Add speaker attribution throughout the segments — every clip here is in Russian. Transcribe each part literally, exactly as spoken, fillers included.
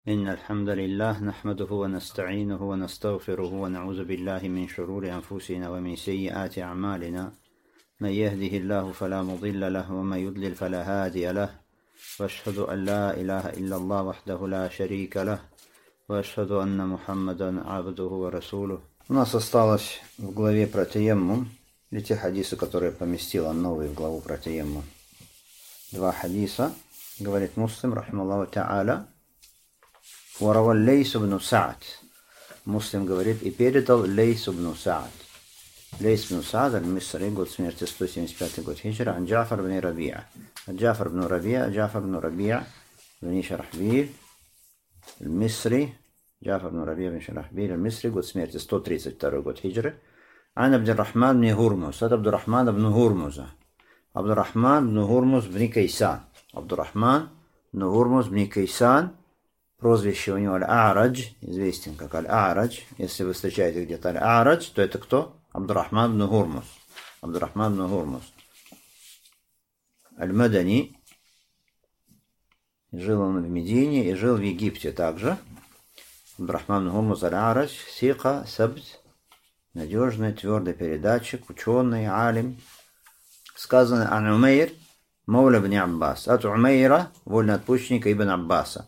Speaker 1: إن الحمد لله نحمده ونستعينه ونستغفره ونعوذ بالله من شرور أنفسنا ومن سيئات أعمالنا. من يهده الله فلا مضل له ومن يضلل فلا هادي له، وأشهد أن لا إله إلا الله وحده لا شريك له، وأشهد أن محمدا عبده ورسوله. У нас осталось в главе про таяммум, или те хадисы, которые поместила новые в главу про таяммум. Два хадиса, говорит Муслим, рахималлаху та'аля. وروى الليث بن سعد. Муслим говорит, и передал Лейс ибн Саад. Лейс ибн Саад, аль-Мисри, год смерти сто семьдесят пятый год хиджра, ан Джафар ибн Рабиа. Джафар ибн Рабиа, Джафар ибн Рабиа, ибн Шарахбиль, аль-Мисри, Джафар ибн Рабиа, ибн Шарахбиль, аль-Мисри, год смерти сто тридцать второй год хиджры. Ан Абдуррахман ибн Гурмуз, это Абдуррахман ибн Гурмуза. Абдуррахман ибн Гурмуз ибн Кайсан. Абдуррахман ибн Гурмуз ибн Кайсан. Прозвище у него Аль-А'радж, известен как Аль-А'радж. Если вы встречаете где-то Аль-А'радж, то это кто? Абдуррахман ибн Гурмуз. Абдуррахман ибн Гурмуз. Аль-Мадани. Жил он в Медине и жил в Египте также. Абдуррахман ибн Гурмуз Аль-А'радж. Сика, сабт. Надежный, твердый передатчик, ученый, алим. Сказано ан Умейр, мауля ибн Аббас. От Умейра, вольноотпущенника ибн Аббаса.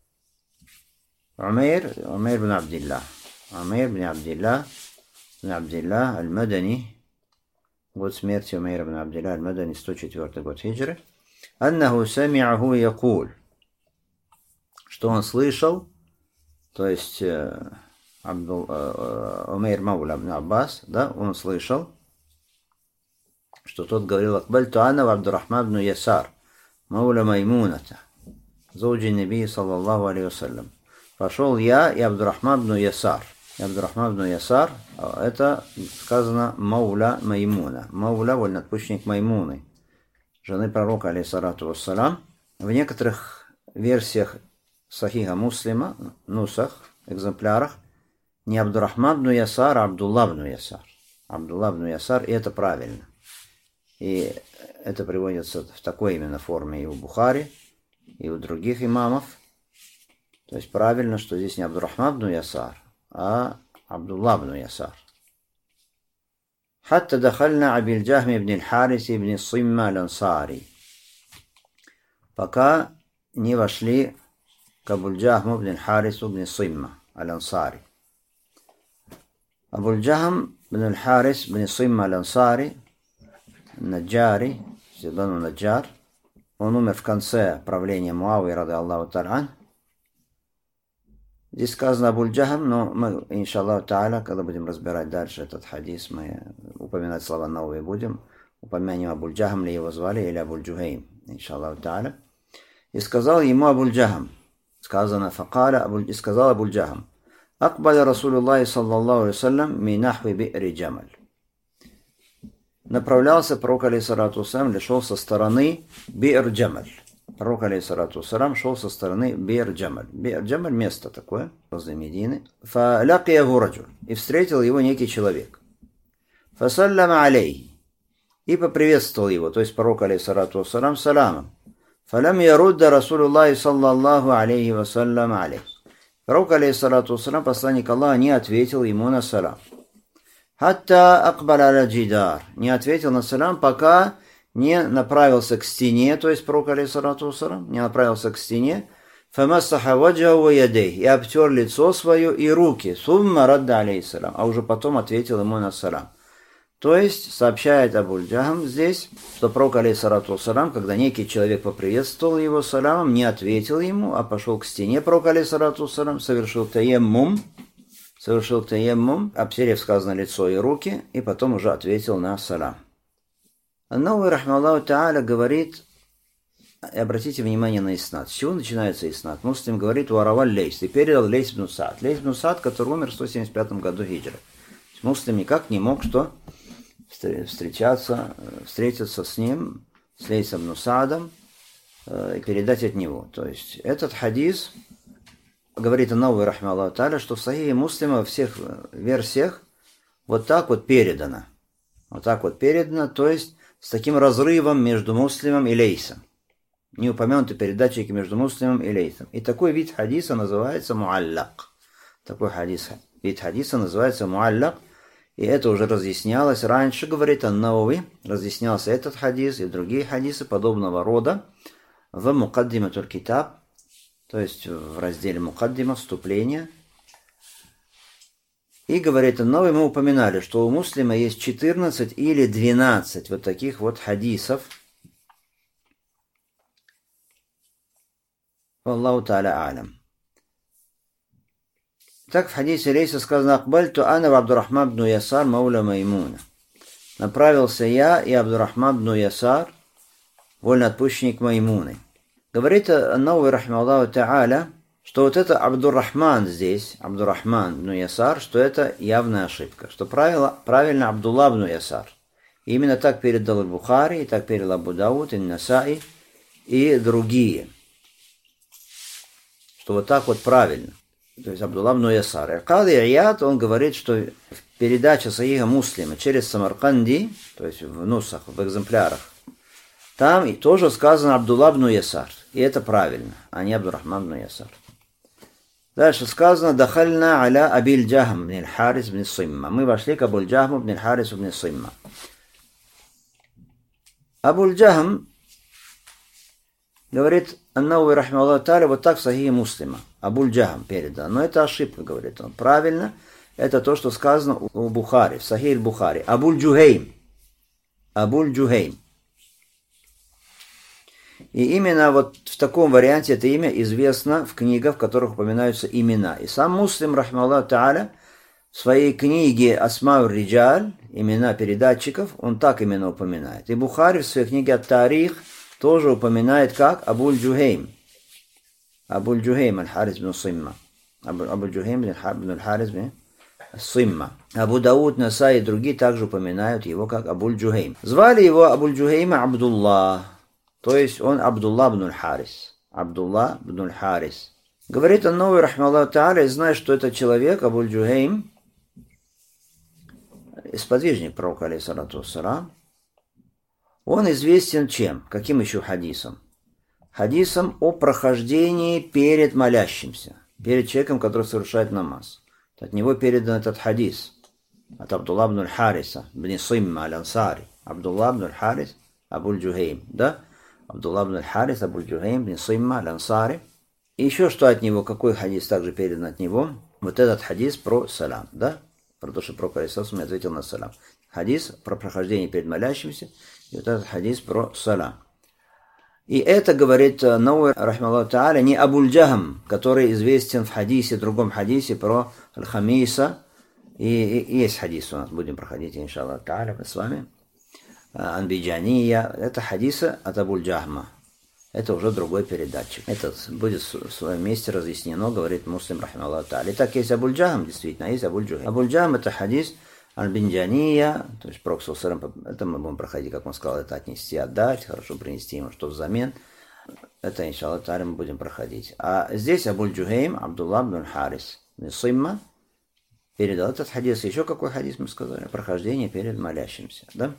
Speaker 1: عمير عمير بن عبد الله عمير بن عبد الله بن عبد الله المدني. год смерти عمير بن عبد الله المدني сто четвёртый год хиджры. أنه سمعه يقول, что он слышал, то есть Абдул, Умейр Мауля ибн Аббас, да, он слышал, что тот говорил: «Акбальту ана ва Абдуррахман ибн Ясар, Мауля Маймуната, зауджи Наби саллаллаху алейхи вассалям». Пошел я и Абдуррахман ибн Ясар. И Абдуррахман ибн Ясар, это сказано Мауля Маймуна. Мауля, вольноотпущенник Маймуны, жены пророка, алейхиссалату вассалам. В некоторых версиях Сахиха Муслима, нусах, экземплярах, не Абдуррахман ибн Ясар, а Абдулла ибн Ясар. Абдулла ибн Ясар, и это правильно. И это приводится в такой именно форме и у Бухари, и у других имамов. То есть правильно, что здесь не Абдуррахман ибн Ясар, а Абдулла ибн Ясар. حتى دخلنا أبي الجهم بن الحارث بن الصمة الأنصاري. Пока не вошли к Абуль-Джахму бн Харису бн Симма аль-Ансари. Абуль-Джахм бн Харис бн Симма аль-Ансари, Наджари, Бану Наджар, он умер в конце правления Муавии, ради Аллаху та'аля. Здесь сказано Абуль-Джахм, но мы, иншаллаху та'аля, когда будем разбирать дальше этот хадис, мы упоминать слова новые будем. Упомянем Абуль-Джахм, ли его звали, или Абуль-Джухейм, иншаллаху та'аля. И сказал ему Абуль-Джахм, сказано, факаля, и сказал Абуль-Джахм: «Акбаля Расулуллахи саллаллаху алейхи вассалям ми нахви би'ри Джамаль». Направлялся пророк, алейхиссалату вассалям, шел со стороны би'р Джамаль. Пророк, алейхиссалату вассалям, шел со стороны би'р Джамаль. Би'р Джамаль — место такое, возле Медины. Фалякияху раджуль, и встретил его некий человек. Фасаллама алейхи, и поприветствовал его, то есть пророк, алейхиссалату вассалям, саламом. Фалям ярудда Расулуллахи саллаллаху алейхи вассалям алейхи. Пророк, алейхиссалату вассалям, посланник Аллаха, не ответил ему на салам. Хатта акбаля аля джидар, не ответил на салам, пока не направился к стене, то есть пророк, алейхиссалату вассалям, не направился к стене, фамассаха ваджаху ва ядейхи, и обтер лицо свое и руки, сумма радда алейхиссалам, а уже потом ответил ему на салам. То есть, сообщает Абуль-Джахм здесь, что пророк, алейхиссалату вассалям, когда некий человек поприветствовал его саламом, не ответил ему, а пошел к стене, пророк, алейхиссалату вассалям, совершил таяммум, совершил таяммум, обтерев, сказано, лицо и руки, и потом уже ответил на салам. Ан-Навави, рахмаллаху та'аля, говорит, и обратите внимание на иснад. С чего начинается иснад? Муслим говорит: «Вараваль Лейс», и передал Лейс ибн Саад. Лейс ибн Саад, который умер в сто семьдесят пятом году хиджры. Муслим никак не мог что встречаться, встретиться с ним, с Лейсом ибн Саадом, и передать от него. То есть этот хадис, говорит Ан-Навави, рахмаллаху та'аля, что в Сахихе Муслима во всех версиях вот так вот передано. Вот так вот передано, то есть с таким разрывом между Муслимом и Лейсом. не упомянуты передатчики между Муслимом и Лейтом. И такой вид хадиса называется муаллак. Такой хадис, вид хадиса называется муаллак. И это уже разъяснялось раньше, говорит ан-Навави, разъяснялся этот хадис и другие хадисы подобного рода в Мукаддиматуль Китаб, то есть в разделе Мукаддима, вступление. И, говорит ан-Навави, мы упоминали, что у Муслима есть четырнадцать или двенадцать вот таких вот хадисов. Аллаху та'аля алям. Так в хадисе Лейса сказано: «Акбальту ана ва Абдурахман бну Ясар мауля Маймуна». Направился я и Абдурахман бну Ясар, вольноотпущенник Маймуны. Говорит ан-Навави рахимахуллаху та'аля, что вот это Абдурахман здесь, Абдурахман бну Ясар, что это явная ошибка, что правило, правильно Абдулла бну Ясар. И именно так передал Аль-Бухари, и так передал Абу Дауд, и Насаи, и другие. Что вот так вот правильно. То есть Абдулла бну Ясар. Кади Ияд, он говорит, что в передаче Сахиха Муслима через Самарканди, то есть в нусах, в экземплярах, там и тоже сказано Абдулла бну Ясар. И это правильно, а не Абдурахман бну Ясар. Дальше сказано: «Дахальна аля Абиль Джахм бн Харис бн Симма». Мы вошли к Абуль Джахму бн Харису бн Симма. Абуль Джахм, говорит ан-Навави рахимахуллаху та'аля, вот так в Сахихе Муслима. Абуль Джахм передан. Но это ошибка, говорит он. Правильно, это то, что сказано у Бухари, в Сахихе Бухари. Абуль Джухейм. Абуль Джухейм. И именно вот в таком варианте это имя известно в книгах, в которых упоминаются имена. И сам Муслим, рахимахуллаху та'аля, в своей книге Асмаур Риджаль, имена передатчиков, он так именно упоминает. И Бухари в своей книге Ат-Тарих тоже упоминает как Абуль Джухейм. Абуль Джухейм аль-Харис бн Симма. Абуль Джухейм аль-Харис бн Симма. Абу Дауд, Насаи и другие также упоминают его как Абуль Джухейм. Звали его Абуль Джухейма Абдулла. То есть он Абдулла бн аль-Харис. Абдулла бн аль-Харис. Говорит ан-Навави рахимахуллаху та'аля, зная, что этот человек, Абуль Джухейм, сподвижник пророка, алейхиссалату вассалам, он известен чем? Каким еще хадисом? Хадисом о прохождении перед молящимся, перед человеком, который совершает намаз. От него передан этот хадис. От Абдулла бн аль-Хариса, бн Симма аль-Ансари. Абдулла бн аль-Харис, Абуль Джухейм. Да? Абдулла бн аль-Харис, Абуль Джухейм, бн Симма аль-Ансари. И еще что от него, какой хадис также передан от него? Вот этот хадис про салам. Да? Про то, что пророк алейхиссалам ответил на салам. Хадис про прохождение перед молящимся. И вот этот хадис про салам. И это, говорит Навави рахимахуллаху та'аля, не Абуль Джахм, который известен в хадисе, другом хадисе про Аль-Хамиса. И, и, и есть хадис у нас, будем проходить, иншаллах та'аля, мы с вами. Анбиджания. Это хадисы от Абуль Джахма. Это уже другой передатчик. Это будет в своем месте разъяснено, говорит Муслим рахимахуллаху та'аля. Итак, есть Абуль Джахм, действительно, есть Абуль Джухейм. Абуль Джахм это хадис Аль-Бинджания, то есть пророк саллаллаху алейхи, это мы будем проходить, как он сказал, это отнести, отдать, хорошо принести ему что взамен. Это, иншаллах та'аля, мы будем проходить. А здесь Абуль Джухейм, Абдулла бн аль-Харис, Симма, передал этот хадис. Еще какой хадис мы сказали? Прохождение перед молящимся, да?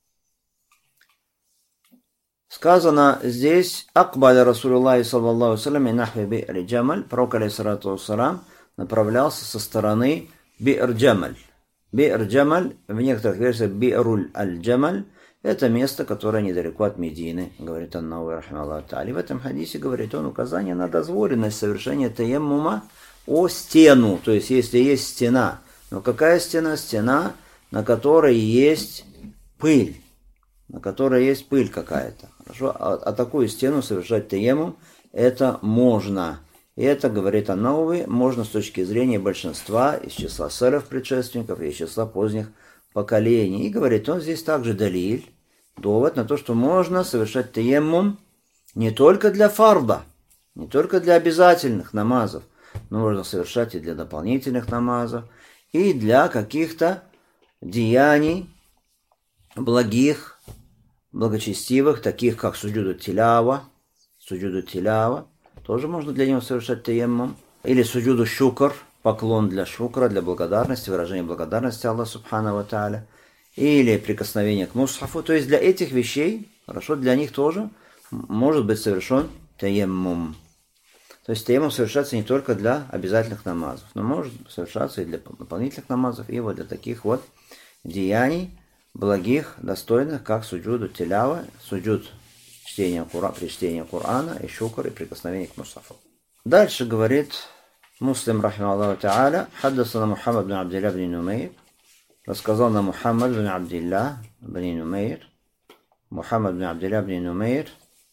Speaker 1: Сказано здесь: «Акбаля Расулуллахи саллаллаху алейхи ва саллям нахви би'р Джамаль». Пророк алейхиссалату вассалам направлялся со стороны би'р Джамаль. Би'р Джамаль, в некоторых версиях Би'руль аль-Джамаль, это место, которое недалеко от Медины, говорит ан-Навави рахимахуллаху та'аля. В этом хадисе, говорит он, указание на дозволенность совершения таяммума о стену, то есть если есть стена. Но какая стена? Стена, на которой есть пыль, на которой есть пыль какая-то. Хорошо? А, а такую стену совершать таяммум это можно. И это, говорит ан-Навави, можно с точки зрения большинства из числа салаф предшественников и из числа поздних поколений. И говорит он здесь также далиль, довод на то, что можно совершать таяммум не только для фарда, не только для обязательных намазов, но можно совершать и для дополнительных намазов, и для каких-то деяний благих, благочестивых, таких как суджуду тилява, суджуду тилява. Тоже можно для него совершать таяммум. Или суджуду шукр, поклон для шукра, для благодарности, выражение благодарности Аллаху субхану ва тааля. Или прикосновение к мусхафу. То есть для этих вещей, хорошо, для них тоже может быть совершен таяммум. То есть таяммум совершается не только для обязательных намазов, но может совершаться и для дополнительных намазов, и вот для таких вот деяний благих, достойных, как суджуду тилява, суджуд чтения Курана, при чтении Корана, и шукр, и прикосновение к мусафу. Дальше говорит Муслим, рахимахуллаху та'аля, хаддасана Мухаммад бин Абдилля бин Нумейр, рассказал нам Мухаммад бин Абдилля бин Нумейр, Мухаммад бин Абдилля бин Нумейр,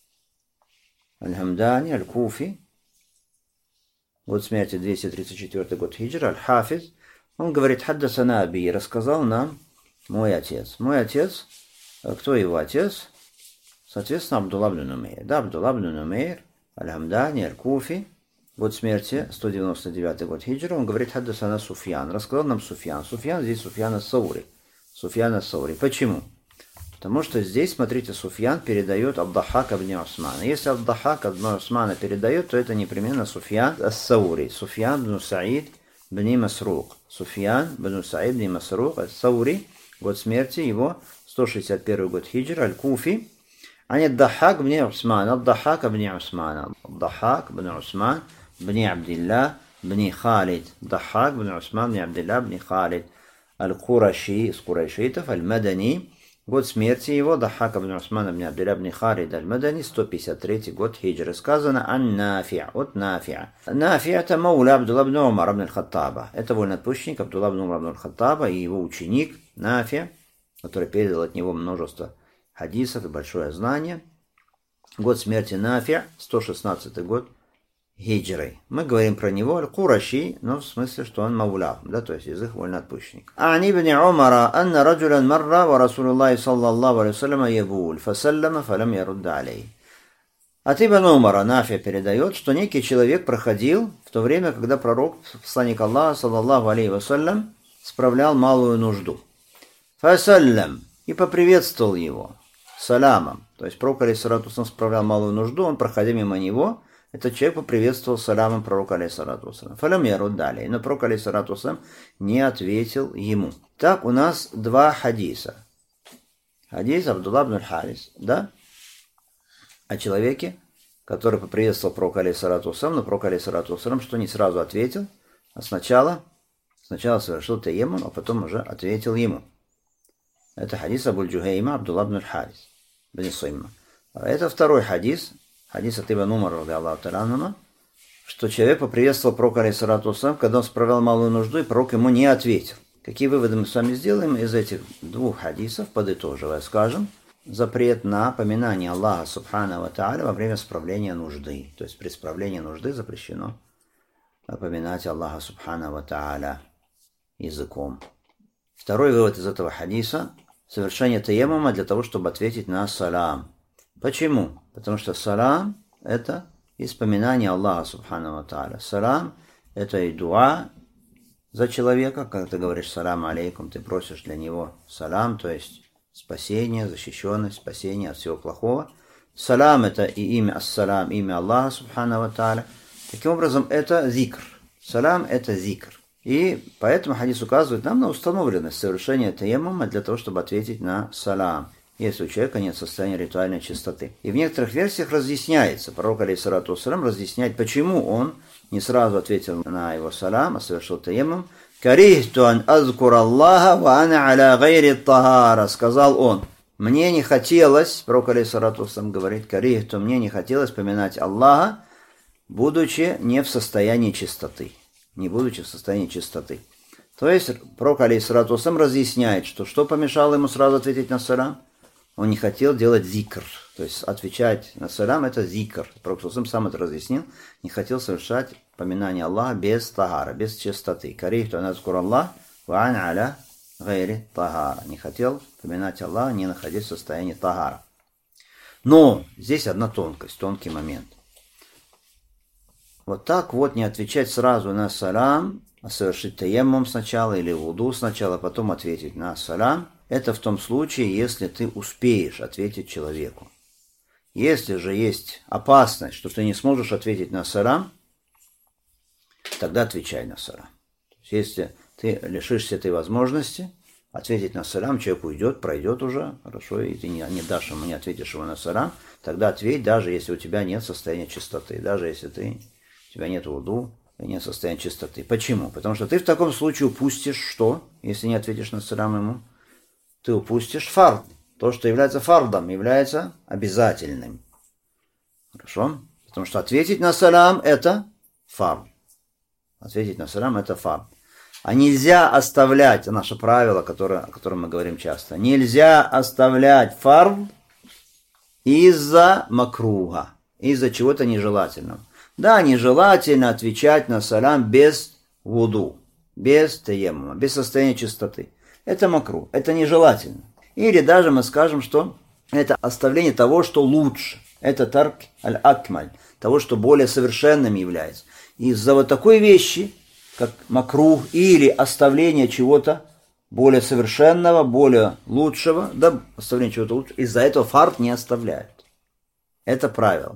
Speaker 1: аль-Хамдани, аль-Куфи, год смерти двести тридцать четвёртый год хиджра, аль-Хафиз, он говорит, хаддасана Аби, рассказал нам мой отец. Мой отец, кто его отец? Соответственно, Абдулла бин Нумейр. Да, Абдулла бин Нумейр, аль-Хамдани, аль-Куфи, год смерти сто девяносто девятый год хиджра, он говорит, хаддасана Суфьян, рассказал нам Суфьян. Суфьян здесь Суфьян ас-Саури. Суфьян ас-Саури. Почему? Потому что здесь, смотрите, Суфьян передает Абдахак ибн Усмана. Если Абдахак ибн Усмана передает, то это непременно Суфьян ас-Саури. Суфьян бин Саид бин Масрук. Суфьян бин Саид бин Масрук ас-Саури, год смерти его сто шестьдесят первый год хиджра, аль-Куфи. Ани Абдахак бин Усман. Абдахак ибн Усман. Абдахак бин Усман бин Абдилля бин Халид. Абдахак бин Усман бин Абдилля бин Халид. Аль-Кураши, из Курайшитов, аль-Мадани. Год смерти его, Дахак ибн Усман ибн Абдилля ибн Халид аль-Мадани, сто пятьдесят третий год хиджры. Сказано ан Нафи', от Нафи'. Нафи' это мауля Абдулла ибн Умар ибн аль-Хаттаба. Это вольноотпущенник Абдулла ибн Умар ибн аль-Хаттаба и его ученик Нафи', который передал от него множество хадисов и большое знание. Год смерти Нафи', сто шестнадцатый год хиджры. Мы говорим про него аль-Кураши, но в смысле, что он мауля, да, то есть язык вольноотпущенник. Ани ибн Умара, анна раджулян марра ва Расулуллахи саллаллаху алейхи вассалям ябуль, фасаллама фалам ярудда алей. От ибн Умара Нафи передает, что некий человек проходил в то время, когда пророк, посланник Аллаха, саллаллаху алейхи вассалям, справлял малую нужду. Фасаллам, и поприветствовал его саламом. То есть пророк, алейхиссалату вассалям, справлял малую нужду, он, проходя мимо него, этот человек поприветствовал саламом пророка, алейхиссалату вассалям. Фалам ярудда алей, но пророк, алейхиссалату вассалям, не ответил ему. Так, у нас два хадиса. Хадис Абдулла ибн аль-Харис, да? О человеке, который поприветствовал пророка, алейхиссалату вассалям, но пророк, алейхиссалату вассалям, что не сразу ответил, а сначала, сначала совершил таяммум, а потом уже ответил ему. Это хадис Абуль-Джухейма Абдулла ибн аль-Харис, бин Суйма. Это второй хадис, хадис от ибн Умара, радиаллаху та'аля, что человек поприветствовал пророка, алейхиссалату вассалям, когда он справлял малую нужду, и пророк ему не ответил. Какие выводы мы с вами сделаем из этих двух хадисов, подытоживая, скажем, запрет на поминание Аллаха субхана ва тааля во время справления нужды. То есть при справлении нужды запрещено поминать Аллаха субхана ва тааля языком. Второй вывод из этого хадиса – совершение таяммума для того, чтобы ответить на салам. Почему? Потому что салам – это испоминание Аллаха субхана ва тааля. Салам – это и дуа за человека, когда ты говоришь салам алейкум, ты просишь для него салам, то есть спасение, защищенность, спасение от всего плохого. Салам – это и имя ас-салам, имя Аллаха субхана ва тааля. Таким образом, это зикр. Салам – это зикр. И поэтому хадис указывает нам на установленность совершения таяммума для того, чтобы ответить на салам, если у человека нет состояния ритуальной чистоты. И в некоторых версиях разъясняется, пророк, алейхиссалату вассалям, разъясняет, почему он не сразу ответил на его салам, а совершил таяммум. «Карихту ан азкур Аллаха ва ана аля гайри тахара», сказал он. Мне не хотелось, пророк, алейхиссалату вассалям, говорит, «Карихту, мне не хотелось поминать Аллаха, будучи не в состоянии чистоты». Не будучи в состоянии чистоты. То есть пророк, алейхиссалату вассалям, разъясняет, что что помешало ему сразу ответить на салам? Он не хотел делать зикр. То есть отвечать на салам – это зикр. Пророк сам это разъяснил. Не хотел совершать поминание Аллаха без тагара, без чистоты. Карихту ан азкур Аллах ва ана аля гайри тагара. Не хотел поминать Аллаха, не находясь в состоянии тагара. Но здесь одна тонкость, тонкий момент. Вот так вот не отвечать сразу на салам, а совершить таяммум сначала или вуду сначала, потом ответить на салам. Это в том случае, если ты успеешь ответить человеку. Если же есть опасность, что ты не сможешь ответить на салам, тогда отвечай на салам. Если ты лишишься этой возможности, ответить на салам, человек уйдет, пройдет уже, хорошо, и ты не, не дашь ему, не ответишь ему на салам, тогда ответь, даже если у тебя нет состояния чистоты, даже если ты, у тебя нет вуду, и нет состояния чистоты. Почему? Потому что ты в таком случае упустишь что, если не ответишь на салам ему? Ты упустишь фард. То, что является фардом, является обязательным. Хорошо? Потому что ответить на салам – это фард. Ответить на салам – это фард. А нельзя оставлять, наше правило, которое, о котором мы говорим часто, нельзя оставлять фард из-за макруга, из-за чего-то нежелательного. Да, нежелательно отвечать на салам без вуду, без таеммума, без состояния чистоты. Это макруг, это нежелательно. Или даже мы скажем, что это оставление того, что лучше. Это тарк аль-акмаль, того, что более совершенным является. Из-за вот такой вещи, как макрух, или оставление чего-то более совершенного, более лучшего, да, оставление чего-то лучшего, из-за этого фард не оставляют. Это правило.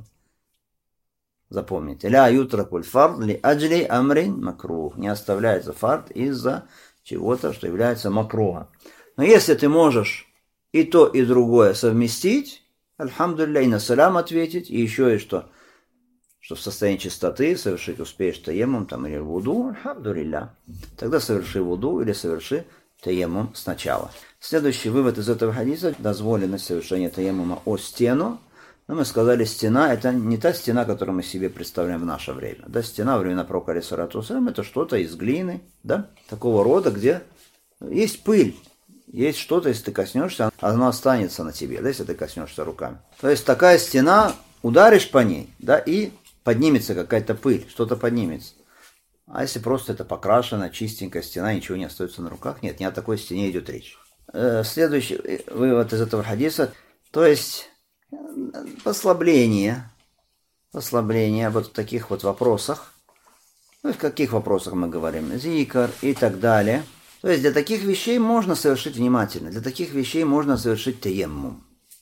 Speaker 1: Запомните. Ля ютракуль фард ли аджли амрин макрух. Не оставляется фард из-за чего-то, что является макругом. Но если ты можешь и то, и другое совместить, альхамдулилля, и на салам ответить, и еще и что, что в состоянии чистоты совершить успеешь таеммум там, или вуду, альхамдулилля, тогда соверши вуду или соверши таеммум сначала. Следующий вывод из этого хадиса – дозволенность совершения таеммума о стену. Но мы сказали, стена – это не та стена, которую мы себе представляем в наше время. Да, стена во времена пророка алейхиссалату вассалям – это что-то из глины, да, такого рода, где есть пыль, есть что-то, если ты коснешься, оно останется на тебе, да, если ты коснешься руками. То есть такая стена, ударишь по ней, да, и поднимется какая-то пыль, что-то поднимется. А если просто это покрашенная, чистенькая стена, ничего не остается на руках, нет, не о такой стене идет речь. Следующий вывод из этого хадиса, то есть послабление, послабление вот в таких вот вопросах. Ну, в каких вопросах мы говорим? Зикр и так далее. То есть для таких вещей можно совершить внимательно. Для таких вещей можно совершить таеммум.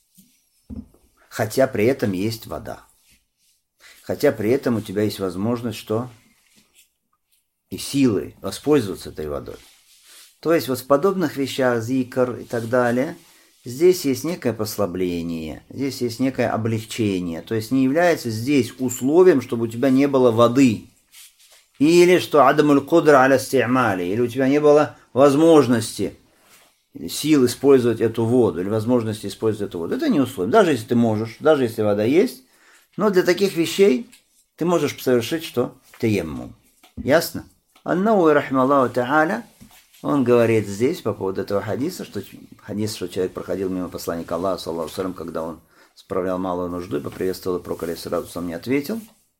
Speaker 1: Хотя при этом есть вода. Хотя при этом у тебя есть возможность, что и силы воспользоваться этой водой. То есть вот в подобных вещах, зикр и так далее, здесь есть некое послабление, здесь есть некое облегчение. То есть не является здесь условием, чтобы у тебя не было воды. Или что адамуль кудра аля сти'мали, или у тебя не было возможности, или сил использовать эту воду, или возможности использовать эту воду. Это не условие. Даже если ты можешь, даже если вода есть, но для таких вещей ты можешь совершить что? Таеммум. Ясно? Ан-Науи рахималлаху та'аля, он говорит здесь по поводу этого хадиса, что хадис, что человек проходил мимо посланника Аллаха, саллаллаху алейхи ва саллям, когда он справлял малую нужду и поприветствовал, и пророк алейхиссалату вассалям не ответил.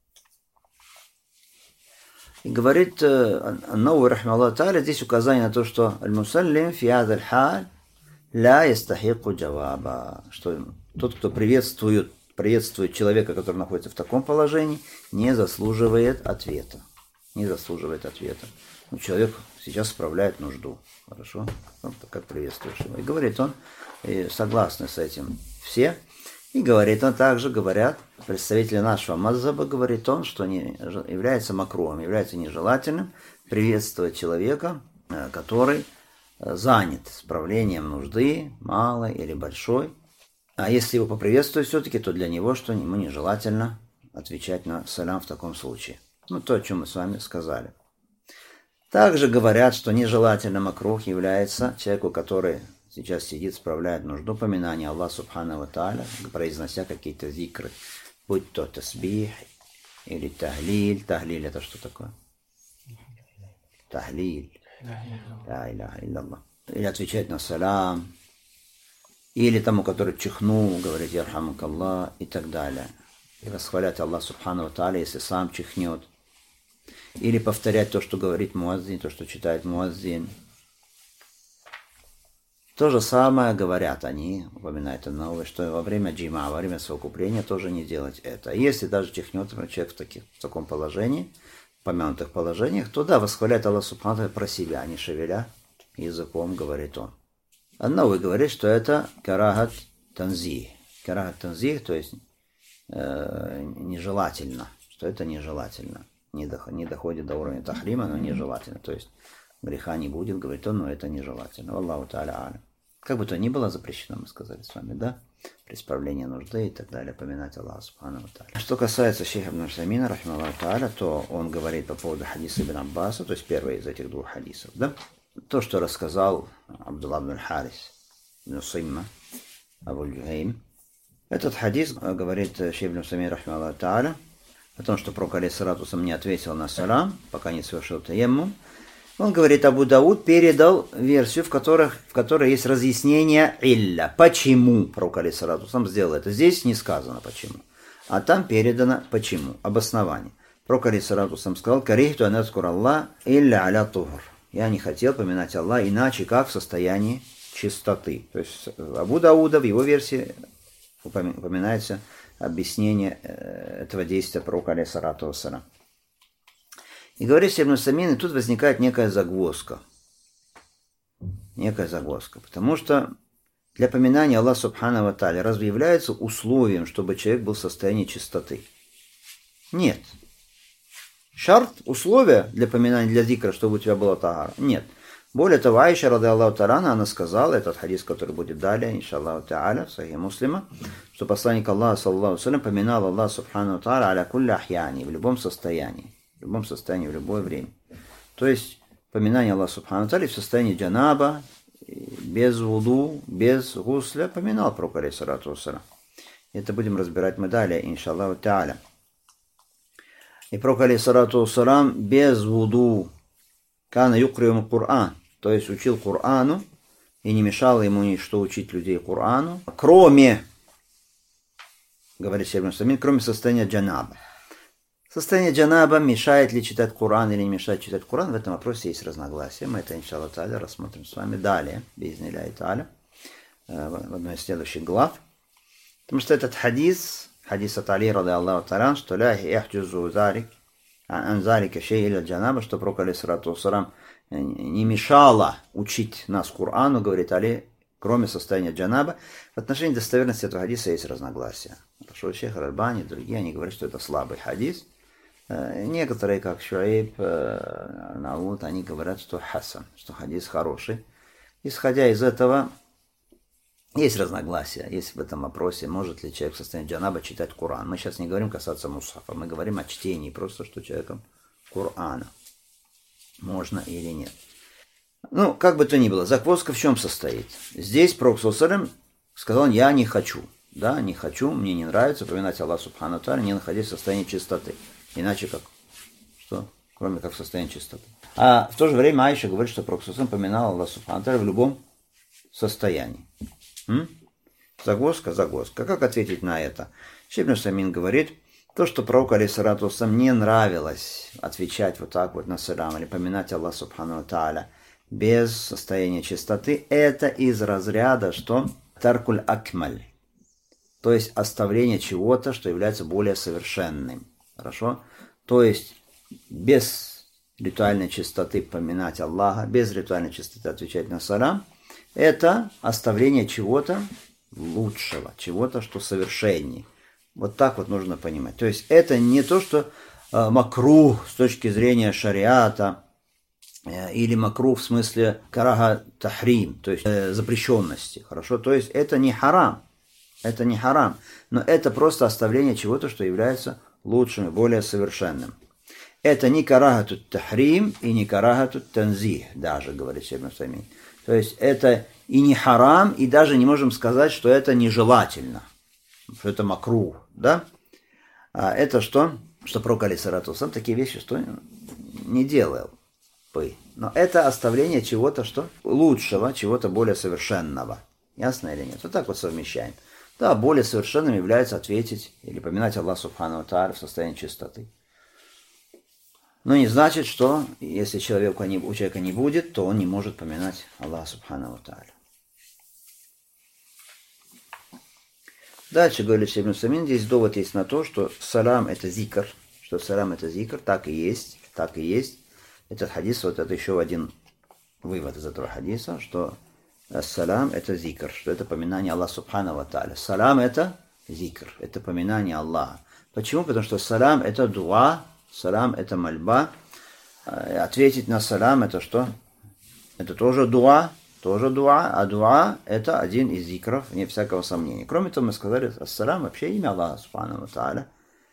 Speaker 1: И говорит Ан-Науи рахималлаху та'аля, здесь указание на то, что аль-мусаллим фи хазаль халь ля ястахику джаваба, что тот, кто приветствует, приветствует человека, который находится в таком положении, не заслуживает ответа. Не заслуживает ответа. Ну, человек сейчас справляет нужду. Хорошо? Ну, как приветствуешь его. И говорит он, и согласны с этим все. И говорит он также, говорят, представители нашего мазхаба, говорит он, что не является макруом, является нежелательным приветствовать человека, который занят справлением нужды, малой или большой. А если его поприветствовать все-таки, то для него, что ему нежелательно отвечать на салям в таком случае. Ну, то, о чем мы с вами сказали. Также говорят, что нежелательно макрух является человеку, который сейчас сидит, справляет нужду, упоминание Аллаха Субхану ва Тааля, произнося какие-то зикры, будь то тасбих или тахлиль. Тахлиль это что такое? Тахлиль. Ля иляха илляллах. Или отвечать на салам. Или тому, который чихнул, говорить ярхамукаллах и так далее. И восхвалять Аллаха Субхану ва Тааля, если сам чихнет. Или повторять то, что говорит муаззин, то, что читает муаззин. То же самое говорят они, упоминает Ан-Науи, что во время джима, во время совокупления тоже не делать это. Если даже чихнет человек в, таких, в таком положении, в помянутых положениях, то да, восхваляет Аллах Субхану ва Тааля про себя, не шевеля языком, говорит он. Ан-Науи говорит, что это карахат танзих. Карахат танзих, то есть э, нежелательно, что это нежелательно. Не доходит до уровня тахрима, но нежелательно. То есть греха не будет, говорит он, но это нежелательно. Аллаху та'аля алям. Как бы то ни было запрещено, мы сказали с вами, да? При исправлении нужды и так далее, поминать Аллаха субхану та'аля. Что касается шейха ибн Усаймина, рахималлаху та'аля, то он говорит по поводу хадиса ибн Аббаса, то есть первый из этих двух хадисов, да? То, что рассказал Абдуллах ибн Харис, ибн Симма, Абу Джухейм. Этот хадис, говорит шейх ибн Усаймин, рахималлаху та'аля, о том, что пророк алейхиссалату не ответил на салам, пока не совершил таяммум. Он говорит, Абу Дауд передал версию, в, которых, в которой есть разъяснение илля. Почему пророк алейхиссалату сделал это? Здесь не сказано почему, а там передано почему, обоснование. Пророк алейхиссалату сказал, карихту аназкур Аллах илля аля тухр. Я не хотел поминать Аллаха иначе, как в состоянии чистоты. То есть Абу Дауда в его версии упоминается объяснение этого действия пророка алейхиссалату вассалям. И говорит Ибн Усаймин, и тут возникает некая загвоздка. Некая загвоздка. Потому что для поминания Аллаха субхану ва тааля разве является условием, чтобы человек был в состоянии чистоты? Нет. Шарт, условие для поминания, для зикра, чтобы у тебя была тагара? Нет. Более того, Аиша, ради Аллаху та'аля, она сказала, этот хадис, который будет далее, иншаллаху та'аля, в Сахих Муслима, что посланник Аллаха, саллаллаху алейхи ва саллям, поминал Аллаха субхану ва тааля аля кулли ахьяни, в любом состоянии. В любом состоянии, в любое время. То есть, поминание Аллаха субхану ва тааля в состоянии джанаба, без вуду, без гусля, поминал пророк алейхиссалату вассалям. Это будем разбирать мы далее, иншаллаху та'аля. И пророк алейхиссалату вассалям без вуду кана юкриум Кур'ан, то есть учил Кур'ану, и не мешало ему ничто учить людей Кур'ану, кроме, говорит Ибн Усаймин, кроме состояния джанаба. Состояние джанаба, мешает ли читать Кур'ан или не мешает читать Кур'ан, в этом вопросе есть разногласия. Мы это, иншаллах та'аля, рассмотрим с вами далее, би'изни-ллахи та'аля, в одной из следующих глав. Потому что этот хадис, хадис от Али, ради Аллаху та'аля, что ля яхджузу зарик, ан зарика шей иля джанаба, что пророк алейхиссалату вассалям не мешало учить нас Кур'ану, говорит Али, кроме состояния джанаба. В отношении достоверности этого хадиса есть разногласия. Шейх Шейх Аль-Альбани и другие, они говорят, что это слабый хадис. Некоторые, как Шуайб, Наут, они говорят, что хасан, что хадис хороший. Исходя из этого, есть разногласия, есть в этом вопросе, может ли человек в состоянии джанаба читать Кур'ан. Мы сейчас не говорим касаться мусхафа, мы говорим о чтении, просто что человеком Кур'ана. Можно или нет. Ну, как бы то ни было, загвоздка в чем состоит? Здесь пророк саллаллаху алейхи ва саллям сказал, я не хочу, да, не хочу, мне не нравится поминать Аллаха субхану тааля, не находясь в состоянии чистоты. Иначе как? Что? Кроме как в состоянии чистоты. А в то же время Аиша говорит, что пророк саллаллаху алейхи ва саллям поминал Аллаха субхану тааля в любом состоянии. М? Загвоздка, загвоздка. Как ответить на это? Шейх ибн Усаймин говорит, то, что пророку алейхиссалату вассалям не нравилось отвечать вот так вот на салам или поминать Аллаха субхану тааля без состояния чистоты, это из разряда, что таркуль акмаль, то есть оставление чего-то, что является более совершенным. Хорошо? То есть без ритуальной чистоты поминать Аллаха, без ритуальной чистоты отвечать на салам, это оставление чего-то лучшего, чего-то, что совершеннее. Вот так вот нужно понимать. То есть это не то, что э, макрух с точки зрения шариата, э, или макрух в смысле карага тахрим, то есть э, запрещенности. Хорошо? То есть это не харам. Это не харам. Но это просто оставление чего-то, что является лучшим и более совершенным. Это не карагату тахрим и не карагату танзих, даже, говорит Ибн Усаймин. То есть это и не харам, и даже не можем сказать, что это нежелательно. Что это макрух, да? А это что? Что пророк алейхиссалату вассалям такие вещи что не делал бы. Но это оставление чего-то что лучшего, чего-то более совершенного. Ясно или нет? Вот так вот совмещаем. Да, более совершенным является ответить или поминать Аллаха субхану тааля в состоянии чистоты. Но не значит, что если человека не, у человека не будет, то он не может поминать Аллаха субхану тааля. Дальше говорит Ибн Усаймин, здесь довод есть на то, что салам это зикр, что салам это зикр, так и есть, так и есть. Этот хадис, вот это еще один вывод из этого хадиса, что салам это зикр, что это поминание Аллаха субхану тааля. Салам это зикр, это поминание Аллаха. Почему? Потому что салам это дуа, салам это мольба. Ответить на салам это что? Это тоже дуа, тоже дуа, а дуа это один из зикров, вне всякого сомнения. Кроме того, мы сказали, ассалам вообще имя Аллаха субхану ва тааля.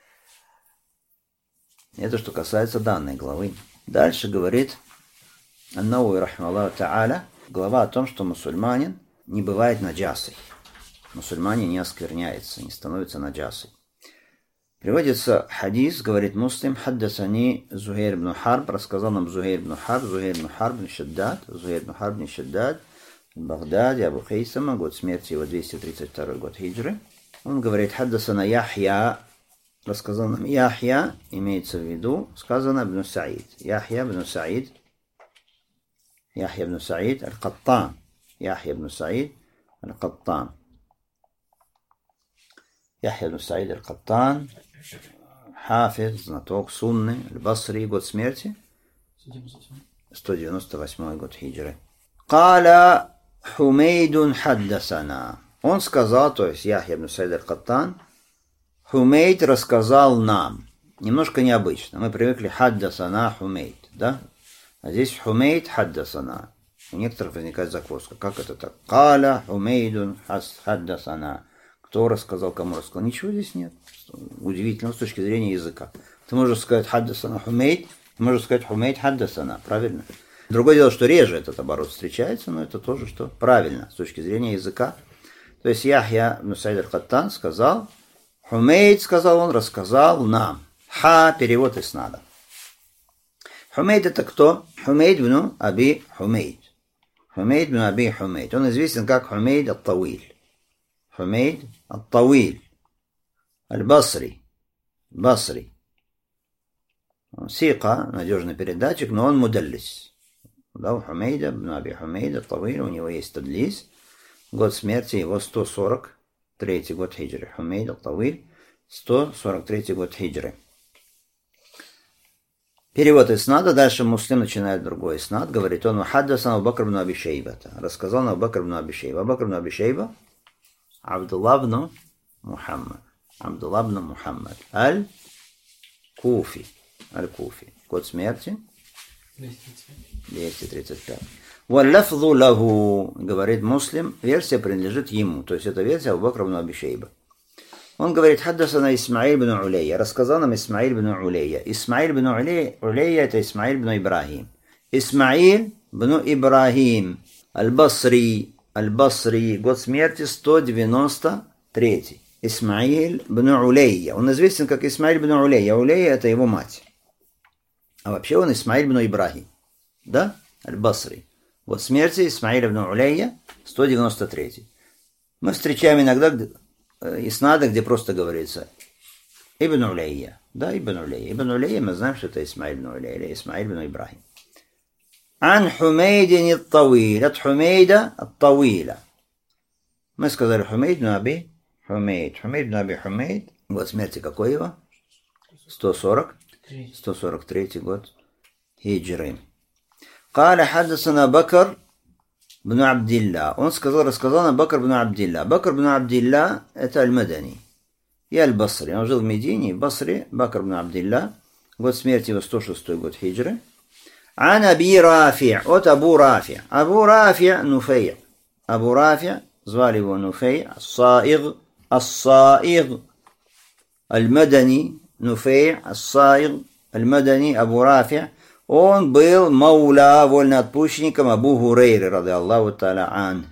Speaker 1: Это что касается данной главы. Дальше говорит Ан-Науи рахимахуллаху тааля, глава о том, что мусульманин не бывает наджасой. Мусульманин не оскверняется, не становится наджасой. Приводится хадис, говорит Муслим, хаддасани Зухейр ибн Харб, рассказал нам Зухейр ибн Харб, Зухейр ибн Харб ибн Шаддад, Зухейр ибн Харб ибн Шаддад, в Багдаде, Абу Хейсама, год смерти его двести тридцать второй год хиджры. Он говорит, хаддасана Яхья, рассказал нам Яхья, имеется в виду, сказано ибн Саид. Яхья ибн Саид, Яхья ибн Саид аль-Каттан, Яхья ибн Саид аль-Каттан. Яхья ибн Саид аль-Каттан, хафиз, знаток сунны, аль-Басри, год смерти, сто девяносто восьмой год хиджры. Каля Хумейдун хаддасана. Он сказал, то есть Яхья ибн Саид аль-Каттан, Хумейд рассказал нам. Немножко необычно. Мы привыкли хаддасана Хумейд, да? А здесь Хумейд хаддасана. У некоторых возникает загвоздка. Как это так? Каля Хумейдун хаддасана. Кто рассказал, кому рассказал? Ничего здесь нет. Удивительно с точки зрения языка. Ты можешь сказать хаддасана Хумейд, ты можешь сказать Хумейд хаддасана. Правильно? Другое дело, что реже этот оборот встречается, но это тоже что правильно с точки зрения языка. То есть Яхья ибн Саид аль-Каттан сказал, Хумейд, сказал он, рассказал нам. Ха, перевод иснада. Хумейд это кто? Хумейд ибн Аби Хумейд. Хумейд ибн Аби Хумейд. Он известен как Хумейд ат-Тауиль. Хумейд ат-Тауиль. Аль-Басри. Басри. Сика, надежный передатчик, но он мудаллис. Да, у Хумейда, ибн Аби Хумейд ат-Тауиль, у него есть тадлис. Год смерти его сто сорок третий год хиджры. Хумейд ат-Тауиль, сто сорок третий год хиджры. Перевод иснада. Дальше Муслим начинает другой иснад. Говорит он, хаддасан Абу Бакр ибн Аби Шейба. Рассказал Абу Бакр ибн Аби Шейба. Абу Бакр ибн Аби Шейба, Абдулла ибн Мухаммад. Абдулла ибн Мухаммад. Аль-Куфи. Аль-Куфи. Год смерти двести тридцать пять. Валлафзу лаху, говорит Муслим, версия принадлежит ему. То есть это версия Абу Бакр ибн Аби Шейба. Он говорит, хаддасана Исмаиль ибн Улейя. Рассказал нам Исмаиль ибн Улейя. Исмаиль ибн Улейя, Улейя это Исмаиль ибн Ибрахим. Исмаиль ибн Ибрахим. Аль-Басри. Аль-Басри. Год смерти сто девяносто третий. Исмаиль ибн Улейя. Он известен как Исмаиль ибн Улейя. Улейя это его мать. А вообще он Исмаиль ибн Ибрахим. Да? Аль-Басри. Год смерти Исмаиль ибн Улейя сто девяносто третий. Мы встречаем иногда иснады, где просто говорится Ибн Улейя. Да, Ибн Улейя. Ибн Улейя, мы знаем, что это Исмаиль ибн Улейя или Исмаиль ибн Ибрахим. Ан Хумейдин ат-Тавиль. От Хумейда ат-Тавиля. Мы сказали Хумейд ибн Аби Хумейд. Хумейд ибн Аби Хумейд. Год смерти какой его? сто сорок. сто сорок третий год хиджры. Каля хаддасана Бакр бн Абдилля. Он сказал, рассказал нам Бакр бн Абдилля. Бакр бн Абдилля это Аль-Мадани и Аль-Басри. Он жил в Медине, в Басре. Бакр бн Абдилля. Год смерти его сто шестой год хиджры. Ан Аби Рафи. От Абу Рафи. Абу Рафи Нуфей. Абу Рафи, звали его Нуфей. Ас-Саиг. Ас-Саиг. Аль-Мадани. Нуфей. Ас-Саиг. Аль-Мадани. Абу Рафи. Он был мауля, вольноотпущенником Абу Хурейры, ради Аллаху та'аля ан.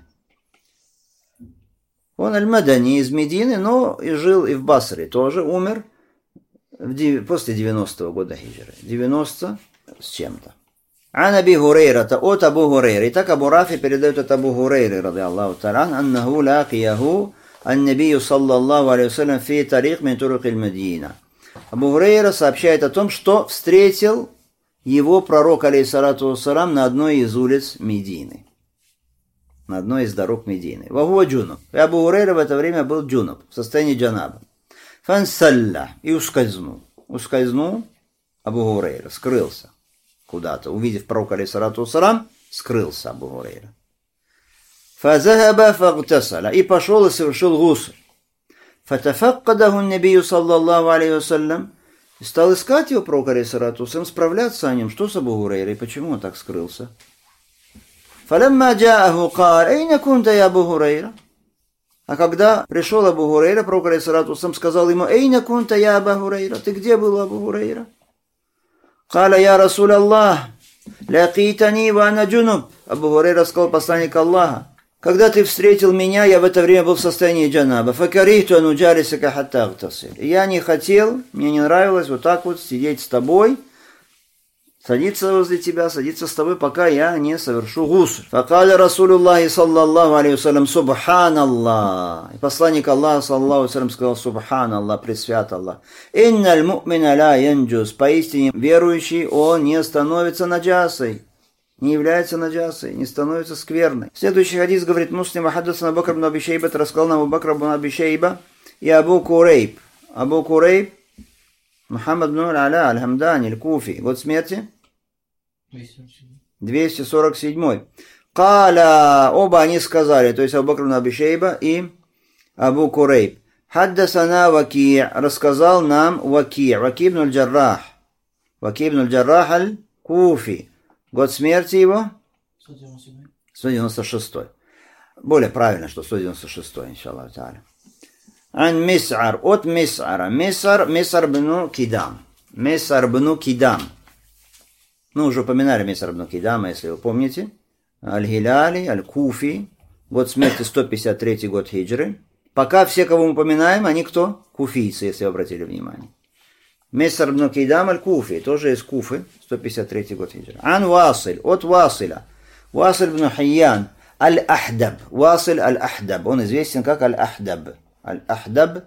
Speaker 1: Он аль-Мадани из Медины, но и жил и в Басре тоже, умер в, после девяностого года хиджры. девяносто с чем-то. Ан Аби Хурейрата, от Абу Хурейры. И так Абу Рафи передает от Абу Хурейры, ради Аллаху та'аля ан, аннаху лакияху ан-набию саллаллаху алейхи вассалям фи тарик мин турук аль-Мадина. Абу Хурейра сообщает о том, что встретил его пророк, алейхиссалату вассалам, на одной из улиц Медины. На одной из дорог Медины. Вахуа джунуб. И Абу Хурейра в это время был джунуб, в состоянии джанаба. Фансалля. И ускользнул. Ускользнул Абу Хурейра. Скрылся куда-то. Увидев пророка, алейхиссалату вассалам, скрылся Абу Хурейра. Фазахаба фагтасаля. И пошел и совершил гусль. Фатафаккадаху набию саллаллаху алейхи вассалям. И стал искать его пророк, алейхиссалату вассалам, справляться о нем. Что с Абу Хурейрой? Почему он так скрылся? فَلَمَّا جَاءَهُ قَالَ أَيْنَ كُنْتَ يَا أَبُو هُرَيْرَةَ. А когда пришел Абу Хурейра, пророк алейхиссалату вассалям сказал ему: «Эйна кунта я Аба Хурейра?» Ты где был, Абу Хурейра? «Каля я Расуль Аллах, лякитани ва ана джунуб». Абу Хурейра сказал: посланник Аллаха, когда ты встретил меня, я в это время был в состоянии джанаба. «Факарихту ан уджалисака хатта агтасиль». Я не хотел, мне не нравилось вот так вот сидеть с тобой, садиться возле тебя, садиться с тобой, пока я не совершу гусль. Факаля Расулюллахи саллаллаху алейхи вассалям: «Субханаллах». И посланник Аллаха саллаллаху алейхи вассалям сказал: «Субханаллах, пресвят Аллах. Инналь му'мина ла янджус». Поистине верующий, он не становится наджасой, не является наджасой, не становится скверной. Следующий хадис говорит Муслим: «Хаддасана Абу Бакр ибн Аби Шейба», рассказал нам Абу Бакр ибн Аби Шейба и Абу Курейб. Абу Курейб Мухаммад ибн Аля аль-Хамдани аль-Куфи. Год смерти двести сорок седьмой. Каля, оба они сказали, то есть Абу Бакр ибн Аби Шейба и Абу Курейб. Хаддасана Ваки, рассказал нам Ваки, Ваки ибн аль-Джаррах. Ваки ибн аль-Джаррах аль-Куфи. Год смерти его сто девяносто шестой. Более правильно, что сто девяносто шестой, иншаллах та'аля. Ан Мис'ар, от Мис'ара. Мис'ар, Мис'ар бну Кидам. Мис'ар бну Кидам. Ну, уже упоминали Мис'ар бну Кидама, если вы помните. Аль-Хиляли, Аль-Куфи. Год смерти сто пятьдесят третий год хиджры. Пока все, кого мы упоминаем, они кто? Куфийцы, если вы обратили внимание. Мис'ар бну Кидам Аль-Куфи, тоже из Куфы, сто пятьдесят третий год хиджры. Ан Василь, от Василя. Василь бну Хиян Аль-Ахдаб. Василь Аль-Ахдаб. Он известен как Аль-Ахдаб. Аль-Ахдаб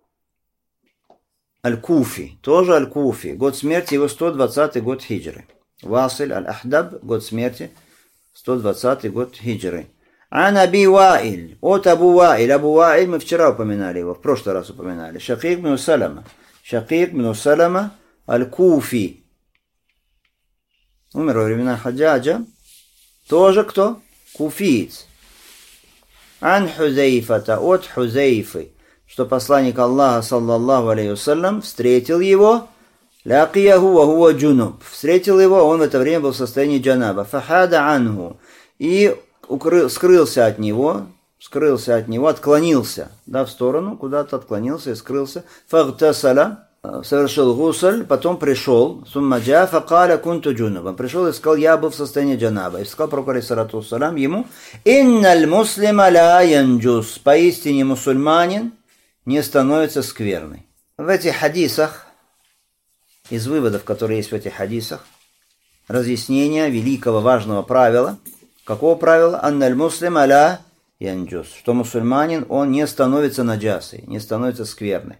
Speaker 1: Аль-Куфи, тоже Аль-Куфи. Год смерти его сто двадцатый год хиджры. Василь Аль-Ахдаб, год смерти сто двадцатый год хиджры. Ан Аби Ваиль, от Абу Ваиль. Абу Ваиль, мы вчера упоминали его, в прошлый раз упоминали. Шакик бн Салама. Шакик бн Салама Аль-Куфи. Умер во времена Хаджаджа. Тоже кто? Куфиец. Ан Хузейфата, от Хузейфы, что посланник Аллаха саллаллаху алейхи вассалям встретил его, лякияху ва хуа джунуб, встретил его, он в это время был в состоянии джанаба, фахада анху, и укрыл, скрылся от него, скрылся от него, отклонился, да, в сторону, куда-то отклонился и скрылся, фагтасаля, совершил гусль, потом пришел, суммаджа, факаля кунту джунуба, пришел и сказал: я был в состоянии джанаба, и сказал пророк алейхиссалату вассалям ему: инналь муслима ла янджус, поистине мусульманин не становится скверной. В этих хадисах, из выводов, которые есть в этих хадисах, разъяснение великого важного правила. Какого правила? Анналь муслима ла янджус, что мусульманин, он не становится наджасой, не становится скверной.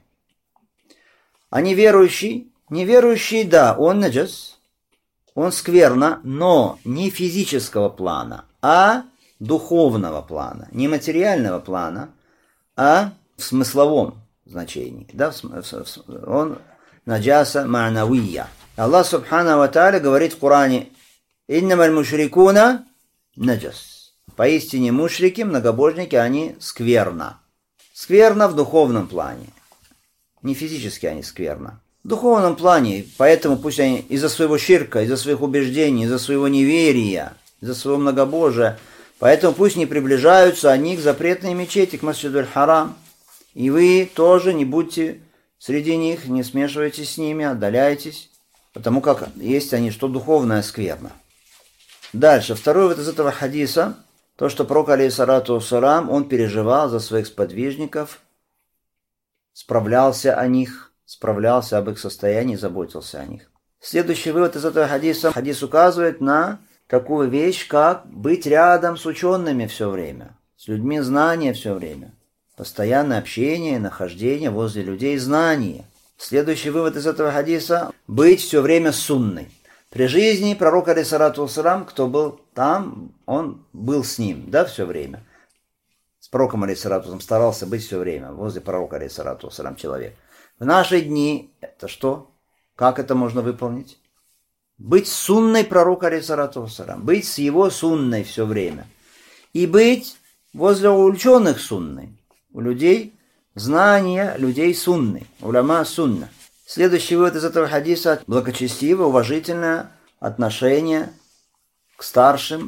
Speaker 1: А неверующий, неверующий, да, он наджас, он скверно, но не физического плана, а духовного плана, не материального плана, а в смысловом значении. Да, он наджаса ма'навия. Аллах субхану ва тааля говорит в Коране: «Иннамаль мушрикуна наджас». Поистине мушрики, многобожники, они скверно. Скверно в духовном плане. Не физически они скверно. В духовном плане, поэтому пусть они из-за своего ширка, из-за своих убеждений, из-за своего неверия, из-за своего многобожия, поэтому пусть не приближаются они к запретной мечети, к Масджиду аль-Харам. И вы тоже не будьте среди них, не смешивайтесь с ними, отдаляйтесь, потому как есть они, что духовное скверно. Дальше, второй вот из этого хадиса, то, что пророк алейхиссалату вассалям, он переживал за своих сподвижников, справлялся о них, справлялся об их состоянии, заботился о них. Следующий вывод из этого хадиса. Хадис указывает на такую вещь, как быть рядом с учеными все время, с людьми знания все время. Постоянное общение, нахождение возле людей знания. Следующий вывод из этого хадиса – быть все время сунной. При жизни пророка алейхиссалату вассалям, кто был там, он был с ним, да, все время. С пророком алейхиссалату вассалям старался быть все время, возле пророка алейхиссалату вассалям человек. В наши дни это что? Как это можно выполнить? Быть сунной пророка алейхиссалату вассалям, быть с его сунной все время. И быть возле ученых сунной. У людей знания, людей сунны, уляма сунна. Следующий вывод из этого хадиса – благочестивое, уважительное отношение к старшим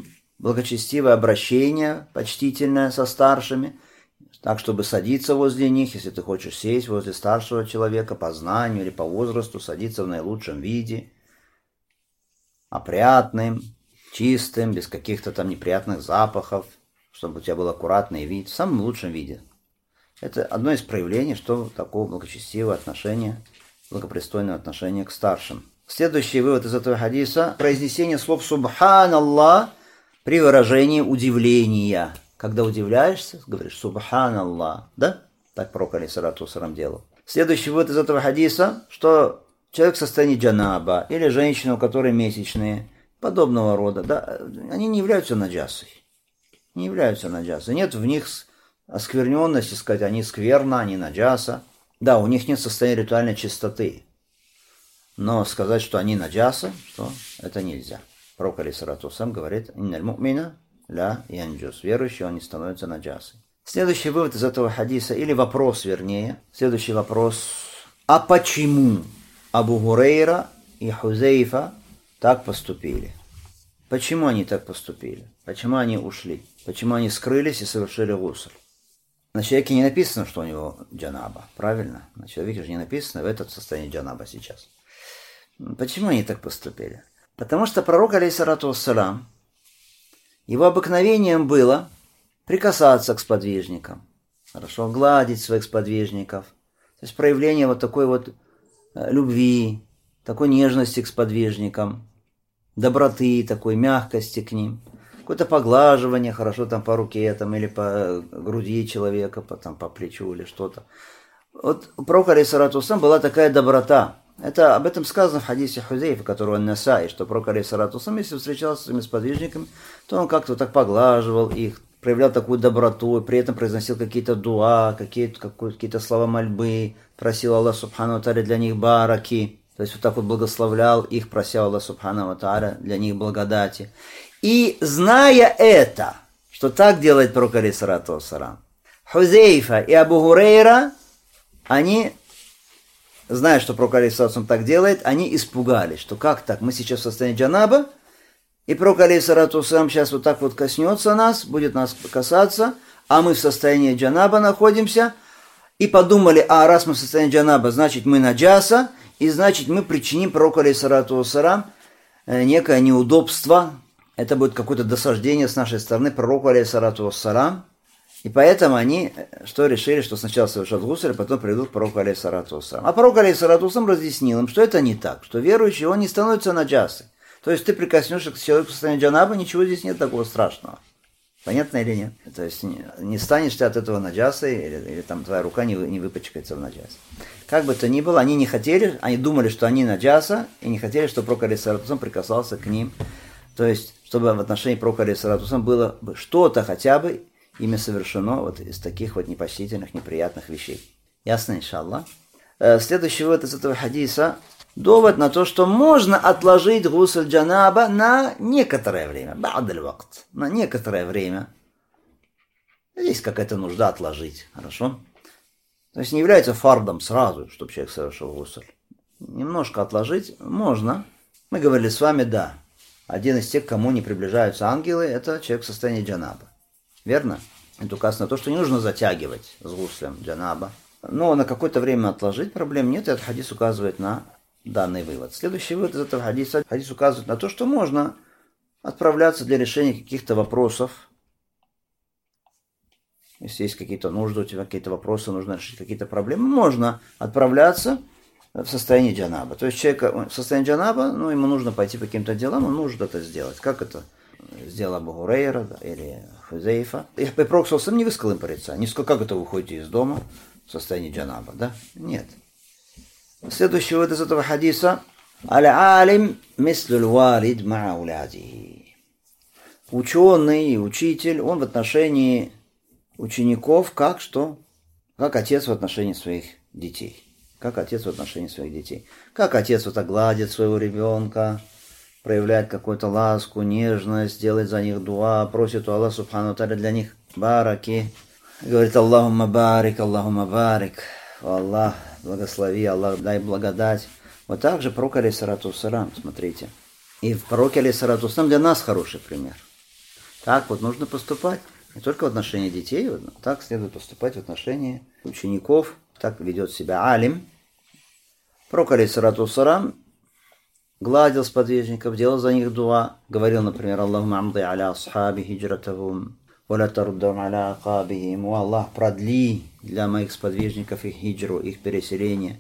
Speaker 1: благочестивое обращение, почтительное со старшими, так, чтобы садиться возле них, если ты хочешь сесть возле старшего человека по знанию или по возрасту, садиться в наилучшем виде, опрятным, чистым, без каких-то там неприятных запахов, чтобы у тебя был аккуратный вид, в самом лучшем виде. Это одно из проявлений, что такого благочестивого отношения, благопристойного отношения к старшим. Следующий вывод из этого хадиса – произнесение слов «Субханаллах» при выражении удивления. Когда удивляешься, говоришь «Субханаллах», да? Так пророк алейхиссалату вассалам делал. Следующий вывод из этого хадиса, что человек в состоянии джанаба или женщина, у которой месячные, подобного рода, да, они не являются наджасой. Не являются наджасой. Нет в них оскверненности, сказать, они скверны, они наджаса. Да, у них нет состояния ритуальной чистоты. Но сказать, что они наджаса, что это нельзя. Пророк алейхиссалату вассалам говорит «Инналь му'мина ля янджус». Верующий, он не становится наджасой. Следующий вывод из этого хадиса, или вопрос, вернее. Следующий вопрос. А почему Абу Гурейра и Хузейфа так поступили? Почему они так поступили? Почему они ушли? Почему они скрылись и совершили гусль? На человеке не написано, что у него джанаба, правильно? На человеке же не написано в этом состоянии джанаба сейчас. Почему они так поступили? Потому что пророк, алейхиссалату вассалам, его обыкновением было прикасаться к сподвижникам, хорошо, гладить своих сподвижников. То есть проявление вот такой вот любви, такой нежности к сподвижникам, доброты, такой мягкости к ним. Какое-то поглаживание, хорошо, там по руке там, или по груди человека, по, там, по плечу или что-то. Вот у пророка алейхиссалату вассалам была такая доброта. Это, об этом сказано в хадисе Хузейфа, который он Насаи, что пророк алейхиссалату вассалам, если встречался с своими сподвижниками, то он как-то вот так поглаживал их, проявлял такую доброту, при этом произносил какие-то дуа, какие-то, какие-то слова мольбы, просил Аллах субхану ва тааля для них бараки, то есть вот так вот благословлял их, прося Аллах субхану ва тааля для них благодати. И зная это, что так делает пророк алейхиссалату вассалам, Хузейфа и Абу Гурейра, они, зная, что пророк алейхиссалату вассалам так делает, они испугались, что как так, мы сейчас в состоянии джанаба, и пророк алейхиссалату вассалам сейчас вот так вот коснется нас, будет нас касаться, а мы в состоянии джанаба находимся, и подумали, а раз мы в состоянии джанаба, значит мы наджаса, и значит мы причиним пророку алейхиссалату вассалам некое неудобство, это будет какое-то досаждение с нашей стороны пророку алейхиссалату вассалам, и поэтому они что решили, что сначала совершат гусль, а потом придут к пророку алейхиссалату вассалам. А пророк алейхиссалату вассалам разъяснил им, что это не так, что верующий, он не становится наджасой. То есть ты прикоснешься к человеку в состоянии джанаба, ничего здесь нет такого страшного. Понятно или нет? То есть не, не станешь ты от этого наджасой, или, или там твоя рука не, не выпачкается в наджасе. Как бы то ни было, они не хотели, они думали, что они наджаса, и не хотели, чтобы пророк алейхиссалату вассалам прикасался к ним. То есть, чтобы в отношении пророка алейхиссалату вассалам было что-то хотя бы ими совершено вот из таких вот непочтительных, неприятных вещей. Ясно, иншаллах. Следующий вывод из этого хадиса. Довод на то, что можно отложить гусль джанаба на некоторое время. Ба'даль вакт. На некоторое время. Есть какая-то нужда отложить. Хорошо? То есть не является фардом сразу, чтобы человек совершил гусль. Немножко отложить можно. Мы говорили с вами, да. Один из тех, к кому не приближаются ангелы, это человек в состоянии джанаба. Верно? Это указано на то, что не нужно затягивать с гуслем джанаба. Но на какое-то время отложить проблем нет, и этот хадис указывает на данный вывод. Следующий вывод из этого хадиса. Хадис указывает на то, что можно отправляться для решения каких-то вопросов. Если есть какие-то нужды, у тебя какие-то вопросы, нужно решить какие-то проблемы, можно отправляться в состоянии джанаба. То есть человек в состоянии джанаба, ну, ему нужно пойти по каким-то делам, он может это сделать. Как это сделал Абу Гурейра, да, или Хузейфа. И пророк сам не высказал им порицания. Не сказал, как это вы выходите из дома в состоянии джанаба, да? Нет. Следующий вывод из этого хадиса. Аль-алим мислюль валид ма'ауляди. Ученый и учитель, он в отношении учеников, как что? Как отец в отношении своих детей. Как отец в отношении своих детей. Как отец вот так гладит своего ребенка, проявляет какую-то ласку, нежность, делает за них дуа, просит у Аллаха субхану ва тааля для них бараки. Говорит: Аллахумма барик, Аллахумма барик. Аллах, благослови, Аллах, дай благодать. Вот так же пророк алейхиссалату вассалам, смотрите. И в пророке алейхиссалату вассалам для нас хороший пример. Так вот нужно поступать. Не только в отношении детей, так следует поступать в отношении учеников. Так ведет себя алим. Пророк, алейхиссалату вассалам, гладил сподвижников, делал за них дуа. Говорил, например, Аллахумма амди аля асхаби хиджратахум, валя таруддам аля акабихим. О Аллах, продли для моих сподвижников их хиджру, их переселение.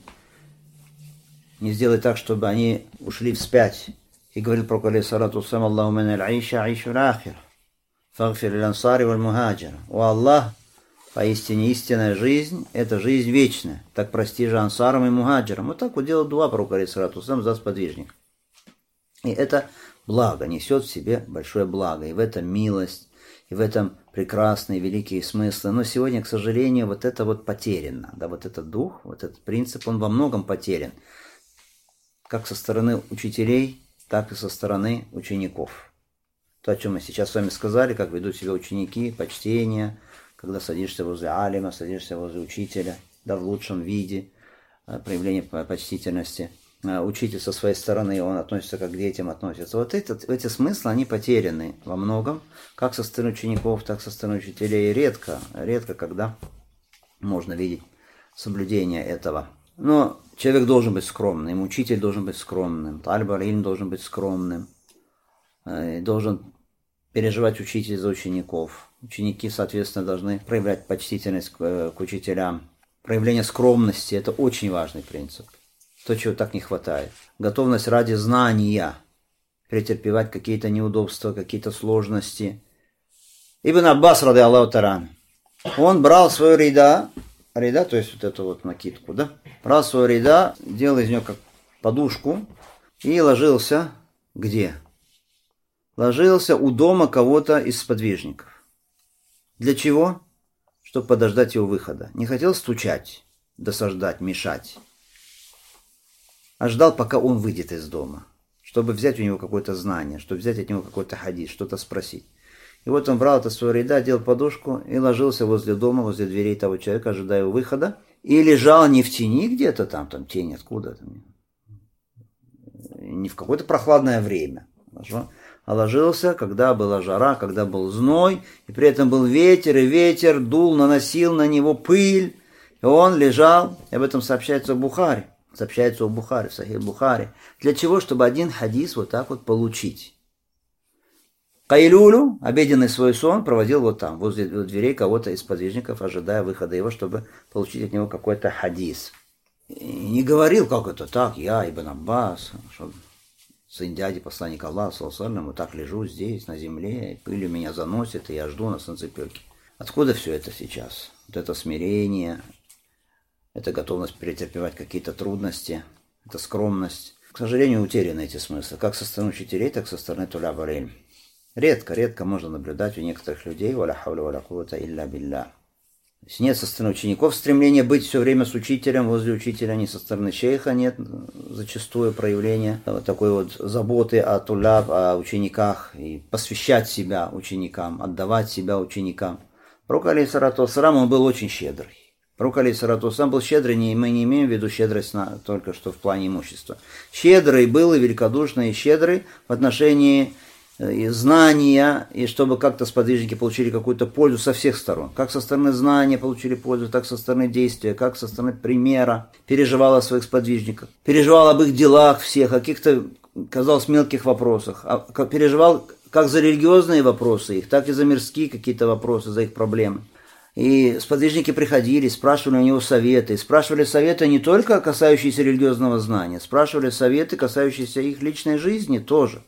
Speaker 1: Не сделай так, чтобы они ушли вспять. И говорил пророк, алейхиссалату вассалам, Аллахумма наль айша айшу лахир. Фагфир лансари валь мухаджир. О Аллах, поистине истинная жизнь – это жизнь вечная. Так прости же ансарам и мухаджирам. Вот так вот делал дуа пророк, алейхиссалату вассалам, за сподвижников. И это благо, несет в себе большое благо. И в этом милость, и в этом прекрасные, великие смыслы. Но сегодня, к сожалению, вот это вот потеряно. Да, вот этот дух, вот этот принцип, он во многом потерян. Как со стороны учителей, так и со стороны учеников. То, о чем мы сейчас с вами сказали, как ведут себя ученики, почтение, когда садишься возле алима, садишься возле учителя, да, в лучшем виде, проявление почтительности. Учитель со своей стороны, он относится как к детям относится. Вот этот, эти смыслы, они потеряны во многом, как со стороны учеников, так со стороны учителей. Редко, редко, когда можно видеть соблюдение этого. Но человек должен быть скромным, учитель должен быть скромным, талиб аль-илм должен быть скромным, должен переживать учитель за учеников. Ученики, соответственно, должны проявлять почтительность к, к учителям. Проявление скромности – это очень важный принцип. То, чего так не хватает. Готовность ради знания претерпевать какие-то неудобства, какие-то сложности. Ибн Аббас, ради Аллаху та'аля, он брал свою рида, рида, то есть вот эту вот накидку, да, брал свою рида, делал из нее как подушку и ложился где? Ложился у дома кого-то из сподвижников. Для чего? Чтобы подождать его выхода. Не хотел стучать, досаждать, мешать. А ждал, пока он выйдет из дома. Чтобы взять у него какое-то знание, чтобы взять от него какой-то хадис, что-то спросить. И вот он брал это свое рида, делал подушку и ложился возле дома, возле дверей того человека, ожидая его выхода. И лежал не в тени где-то там, там тень откуда-то. Не в какое-то прохладное время. Хорошо? А ложился, когда была жара, когда был зной, и при этом был ветер, и ветер дул, наносил на него пыль, и он лежал, и об этом сообщается в Бухари, сообщается у Бухари, в Сахих Бухари. Для чего? Чтобы один хадис вот так вот получить. Кайлюлю, обеденный свой сон, проводил вот там, возле дверей кого-то из подвижников, ожидая выхода его, чтобы получить от него какой-то хадис. И не говорил, как это так, я, Ибн Аббас, чтобы... сын дяди, посланник Аллаха, саллаллаху алейхи ва саллям, вот так лежу здесь, на земле, пылью меня заносит, и я жду на солнцепёке. Откуда все это сейчас? Вот это смирение, это готовность претерпевать какие-то трудности, это скромность. К сожалению, утеряны эти смыслы, как со стороны учителей, так и со стороны туляб аль-илм. Редко, редко можно наблюдать у некоторых людей, валя хауля валя куввата илля билля. Нет со стороны учеников стремления быть все время с учителем, возле учителя, ни со стороны шейха нет зачастую проявления такой вот заботы о туляб, о учениках, и посвящать себя ученикам, отдавать себя ученикам. Пророк, алейхиссалату вассалам, он был очень щедрый. Пророк, алейхиссалату вассалам, был щедрый, не, мы не имеем в виду щедрость на, только что в плане имущества. Щедрый был и великодушный, и щедрый в отношении и знания, и чтобы как-то сподвижники получили какую-то пользу со всех сторон. Как со стороны знания получили пользу, так со стороны действия, как со стороны примера. Переживал о своих сподвижниках, переживал об их делах всех, о каких-то, казалось, мелких вопросах. Переживал как за религиозные вопросы их, так и за мирские какие-то вопросы, за их проблемы. И сподвижники приходили, спрашивали у него советы. И спрашивали советы не только касающиеся религиозного знания, спрашивали советы, касающиеся их личной жизни тоже.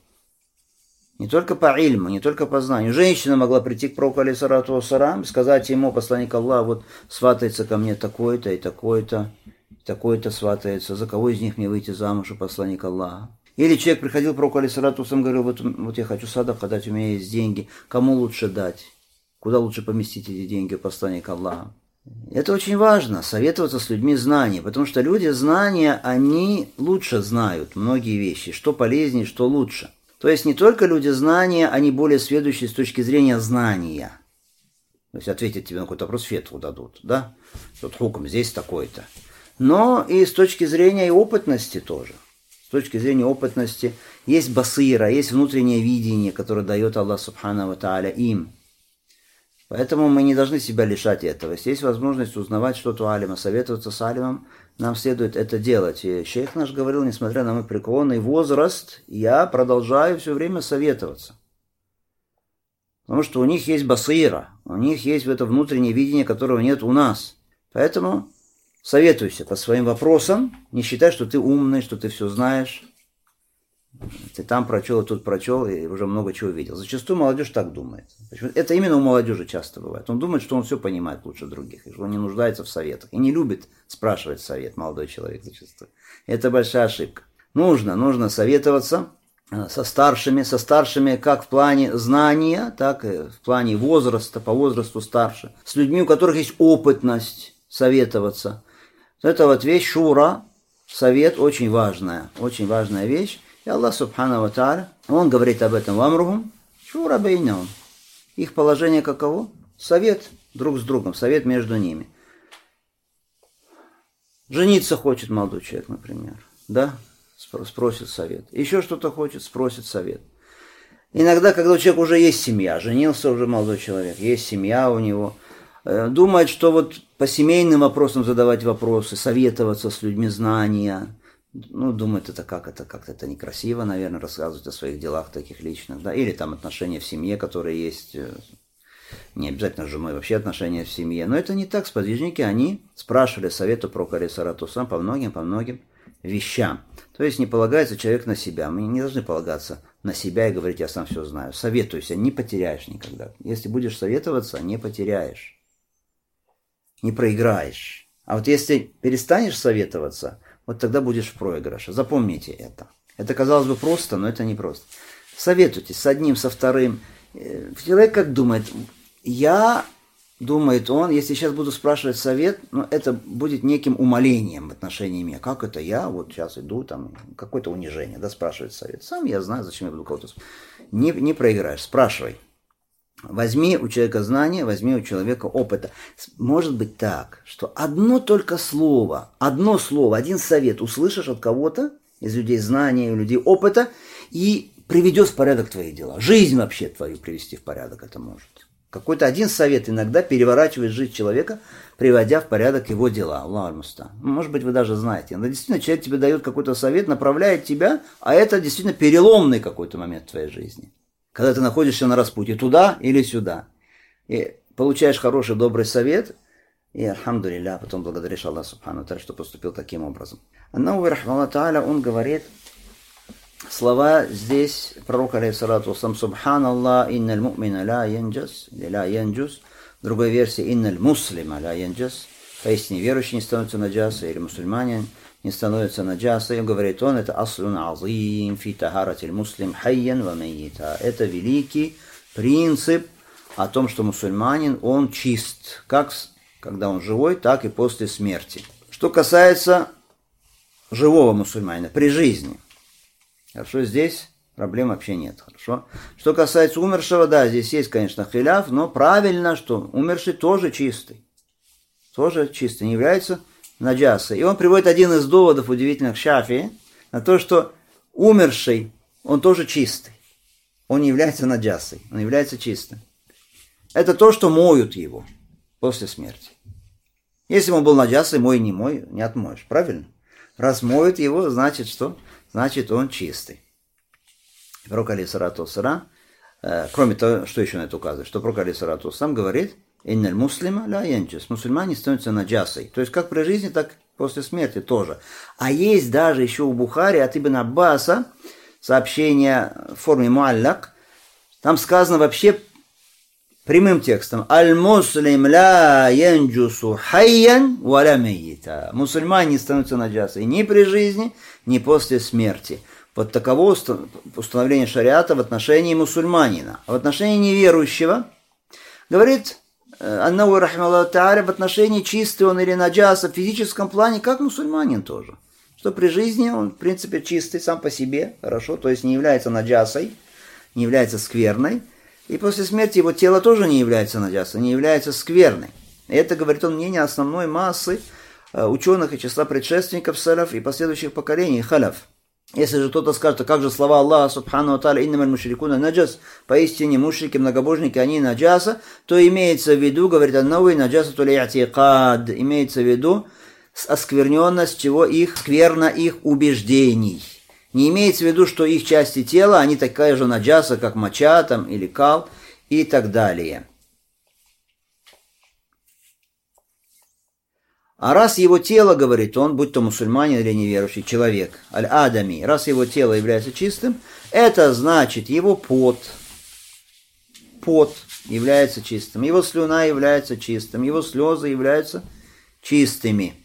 Speaker 1: Не только по ильму, не только по знанию. Женщина могла прийти к пророку, алейхиссалату вассалам, сказать ему, посланник Аллаха, вот сватается ко мне такой-то и такой-то, такой-то сватается, за кого из них мне выйти замуж, у посланника Аллаха. Или человек приходил к пророку, алейхиссалату вассалам, говорил, вот, вот я хочу садака дать, у меня есть деньги, кому лучше дать? Куда лучше поместить эти деньги, у посланника Аллаха? Это очень важно, советоваться с людьми знания, потому что люди знания, они лучше знают многие вещи, что полезнее, что лучше. То есть не только люди знания, они более сведущие с точки зрения знания. То есть ответить тебе на какой-то вопрос, фетву дадут, да? Вот хукм здесь такой-то. Но и с точки зрения и опытности тоже. С точки зрения опытности. Есть басира, есть внутреннее видение, которое дает Аллах Субхану ва Тааля им. Поэтому мы не должны себя лишать этого. Если есть возможность узнавать что-то у алима, советоваться с алимом, нам следует это делать. И шейх наш говорил, несмотря на мой преклонный возраст, я продолжаю все время советоваться. Потому что у них есть басира, у них есть это внутреннее видение, которого нет у нас. Поэтому советуйся по своим вопросам, не считай, что ты умный, что ты все знаешь. Ты там прочел, и тут прочел, и уже много чего видел. Зачастую молодежь так думает. Это именно у молодежи часто бывает. Он думает, что он все понимает лучше других, и что он не нуждается в советах. И не любит спрашивать совет молодой человек зачастую. Это большая ошибка. Нужно, нужно советоваться со старшими, со старшими как в плане знания, так и в плане возраста, по возрасту старше. С людьми, у которых есть опытность, советоваться. Это вот вещь шура, совет очень важная, очень важная вещь. И Аллах Субхану ва Тааля, Он говорит об этом в Амрухум, шура бейнахум. Их положение каково? Совет друг с другом, совет между ними. Жениться хочет молодой человек, например, да? Спросит совет. Еще что-то хочет, спросит совет. Иногда, когда у человека уже есть семья, женился уже молодой человек, есть семья у него, думает, что вот по семейным вопросам задавать вопросы, советоваться с людьми, знания. Ну, думает, это как это, как-то это некрасиво, наверное, рассказывать о своих делах таких личных, да, или там отношения в семье, которые есть, не обязательно с женой, вообще отношения в семье. Но это не так. Сподвижники, они спрашивали совета про алейхиссалату вассалям по многим, по многим вещам. То есть не полагается человек на себя. Мы не должны полагаться на себя и говорить, я сам все знаю. Советуйся, не потеряешь никогда. Если будешь советоваться, не потеряешь, не проиграешь. А вот если перестанешь советоваться, вот тогда будешь в проигрыше. Запомните это. Это, казалось бы, просто, но это не просто. Советуйтесь с одним, со вторым. Человек как думает? Я, думает он, если сейчас буду спрашивать совет, ну, это будет неким умолением в отношении меня. Как это я вот сейчас иду, там, какое-то унижение, да, спрашивать совет. Сам я знаю, зачем я буду кого-то спрашивать. Не, не проиграешь, спрашивай. Возьми у человека знания, возьми у человека опыта. Может быть так, что одно только слово, одно слово, один совет услышишь от кого-то, из людей знания, у людей опыта, и приведет в порядок твои дела. Жизнь вообще твою привести в порядок это может. Какой-то один совет иногда переворачивает жизнь человека, приводя в порядок его дела. Аллаху аль-муста'ан. Может быть, вы даже знаете. Но действительно, человек тебе дает какой-то совет, направляет тебя, а это действительно переломный какой-то момент в твоей жизни. Когда ты находишься на распутье, туда или сюда. И получаешь хороший, добрый совет, и, альхамдулилля, потом благодаришь Аллаху Субхану ва Тааля, что поступил таким образом. Аннауи рахмаллаху тааля, он говорит, слова здесь, пророк, алейхиссалату вассалам, субханаллах, инналь му'мина ла янджас, или ла янджус. В другой версии, инналь муслима ла янджас. Поистине верующий не становится наджасой, или мусульманин не становится наджасой. Говорит он, это аслун азим фи тахаратиль муслим хайян ва майита. Это великий принцип о том, что мусульманин, он чист, как когда он живой, так и после смерти. Что касается живого мусульманина при жизни, хорошо, здесь проблем вообще нет, хорошо. Что касается умершего, да, здесь есть, конечно, хиляф, но правильно, что умерший тоже чистый. Тоже чистый, не является наджасой. И он приводит один из доводов удивительных Шафии на то, что умерший, он тоже чистый. Он не является наджасой, он является чистым. Это то, что моют его после смерти. Если он был наджасой, мой, не мой, не отмоешь, правильно? Раз моют его, значит что? Значит, он чистый. Пророк алейхиссалату вассалам, э, кроме того, что еще на это указывает, что пророк алейхиссалату вассалам говорит, инналь муслима ла янджас. Мусульмане становятся наджасой. То есть как при жизни, так и после смерти тоже. А есть даже еще у Бухари от Ибн Аббаса сообщение в форме муаллак. Там сказано вообще прямым текстом: аль-муслим ла янджусу хайян ва ла майита. Мусульмане не становятся наджасой ни при жизни, ни после смерти. Вот таково установление шариата в отношении мусульманина. А в отношении неверующего, говорит Аннауи рахмаллаху тааля, в отношении чистый он или наджаса в физическом плане, как мусульманин тоже. Что при жизни он, в принципе, чистый сам по себе, хорошо, то есть не является наджасой, не является скверной. И после смерти его тело тоже не является наджасой, не является скверной. И это, говорит он, мнение основной массы ученых и числа предшественников салаф и последующих поколений халяф. Если же кто-то скажет, а как же слова Аллаха субхану ва тааля, иннамаль мушрикуна наджас, поистине мушрики, многобожники, они наджаса, то имеется в виду, говорит Ан-Навави, наджасатуль и'тикад, имеется в виду оскверненность чего их, скверно их убеждений. Не имеется в виду, что их части тела, они такая же наджаса, как моча там, или кал и так далее. А раз его тело, говорит он, будь то мусульманин или неверующий человек, аль-адами, раз его тело является чистым, это значит его пот, пот является чистым, его слюна является чистым, его слезы являются чистыми.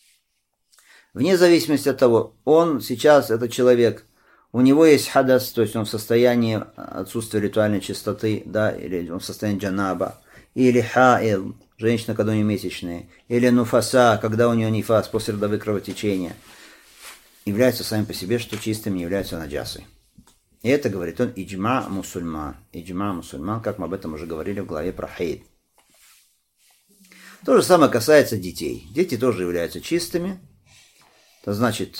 Speaker 1: Вне зависимости от того, он сейчас, этот человек, у него есть хадас, то есть он в состоянии отсутствия ритуальной чистоты, да, или он в состоянии джанаба, или хаил, женщина, когда у нее месячные, или нуфаса, когда у нее нифас, после родовых кровотечения, являются сами по себе, что чистым не являются наджасой. И это, говорит он, иджма мусульман. Иджма мусульман, как мы об этом уже говорили в главе про хейд. То же самое касается детей. Дети тоже являются чистыми. Это значит,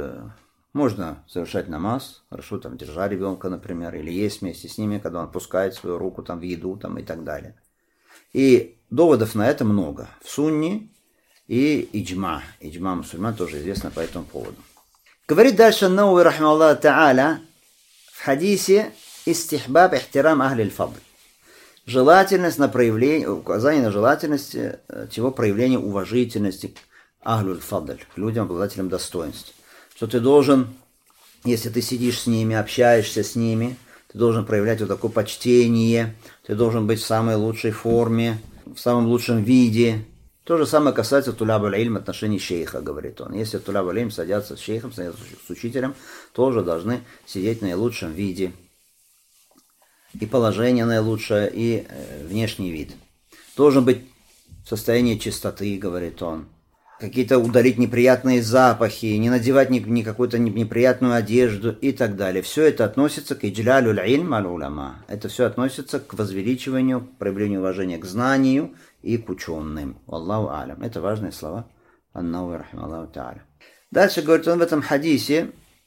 Speaker 1: можно совершать намаз, хорошо там держать ребенка, например, или есть вместе с ними, когда он опускает свою руку там в еду там, и так далее. И доводов на это много. В сунне и иджма. Иджма мусульман тоже известно по этому поводу. Говорит дальше Ан-Навави рахимахуллах та'аля в хадисе истихбаб ихтирам ахли аль-фадл. Желательность на проявление, указание на желательность чего проявления уважительности к ахлю аль-фадл, к людям, обладателям достоинств. Что ты должен, если ты сидишь с ними, общаешься с ними, ты должен проявлять вот такое почтение, ты должен быть в самой лучшей форме, в самом лучшем виде. То же самое касается туляб аль-илм, отношений шейха, говорит он. Если туляб аль-илм садятся с шейхом, садятся с учителем, тоже должны сидеть в наилучшем виде. И положение наилучшее, и э, внешний вид. Должен быть в состоянии чистоты, говорит он. Какие-то удалить неприятные запахи, не надевать ни, ни какую-то неприятную одежду и так далее. Все это относится к иджлялю аль-илм аль-уляма. Это все относится к возвеличиванию, к проявлению уважения к знанию и к ученым. Аллаху алям. Это важные слова. Ан-Навави рахимахуллаху та'аля. Дальше говорит он в этом хадисе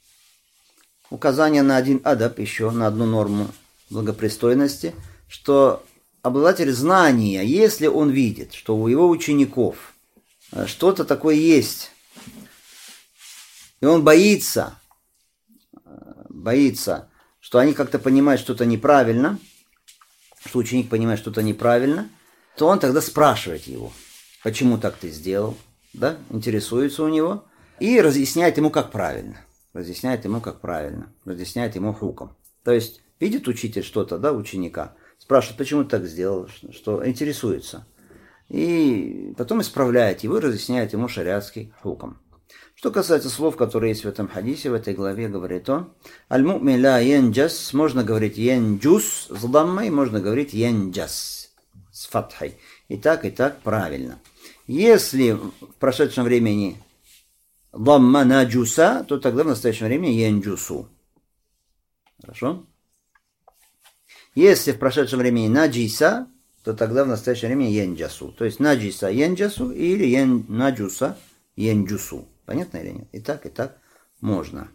Speaker 1: указание на один адаб, еще на одну норму благопристойности, что обладатель знания, если он видит, что у его учеников что-то такое есть, и он боится, боится, что они как-то понимают что-то неправильно, что ученик понимает что-то неправильно, то он тогда спрашивает его, почему так ты сделал, да, интересуется у него, и разъясняет ему, как правильно, разъясняет ему, как правильно, разъясняет ему хуком. То есть, видит учитель что-то, да, ученика, спрашивает, почему ты так сделал, что интересуется. И потом исправляет его и разъясняет ему шариатский хукм. Что касается слов, которые есть в этом хадисе, в этой главе, говорит он, аль-му'мин ла янджас, можно говорить янджус с даммой, можно говорить янджас с фатхой. И так, и так правильно. Если в прошедшем времени дамма наджуса, то тогда в настоящем времени янджусу. Хорошо? Если в прошедшем времени наджиса, то тогда в настоящее время янджасу. То есть наджиса янджасу или ян, наджуса янджусу. Понятно или нет? И так, и так можно.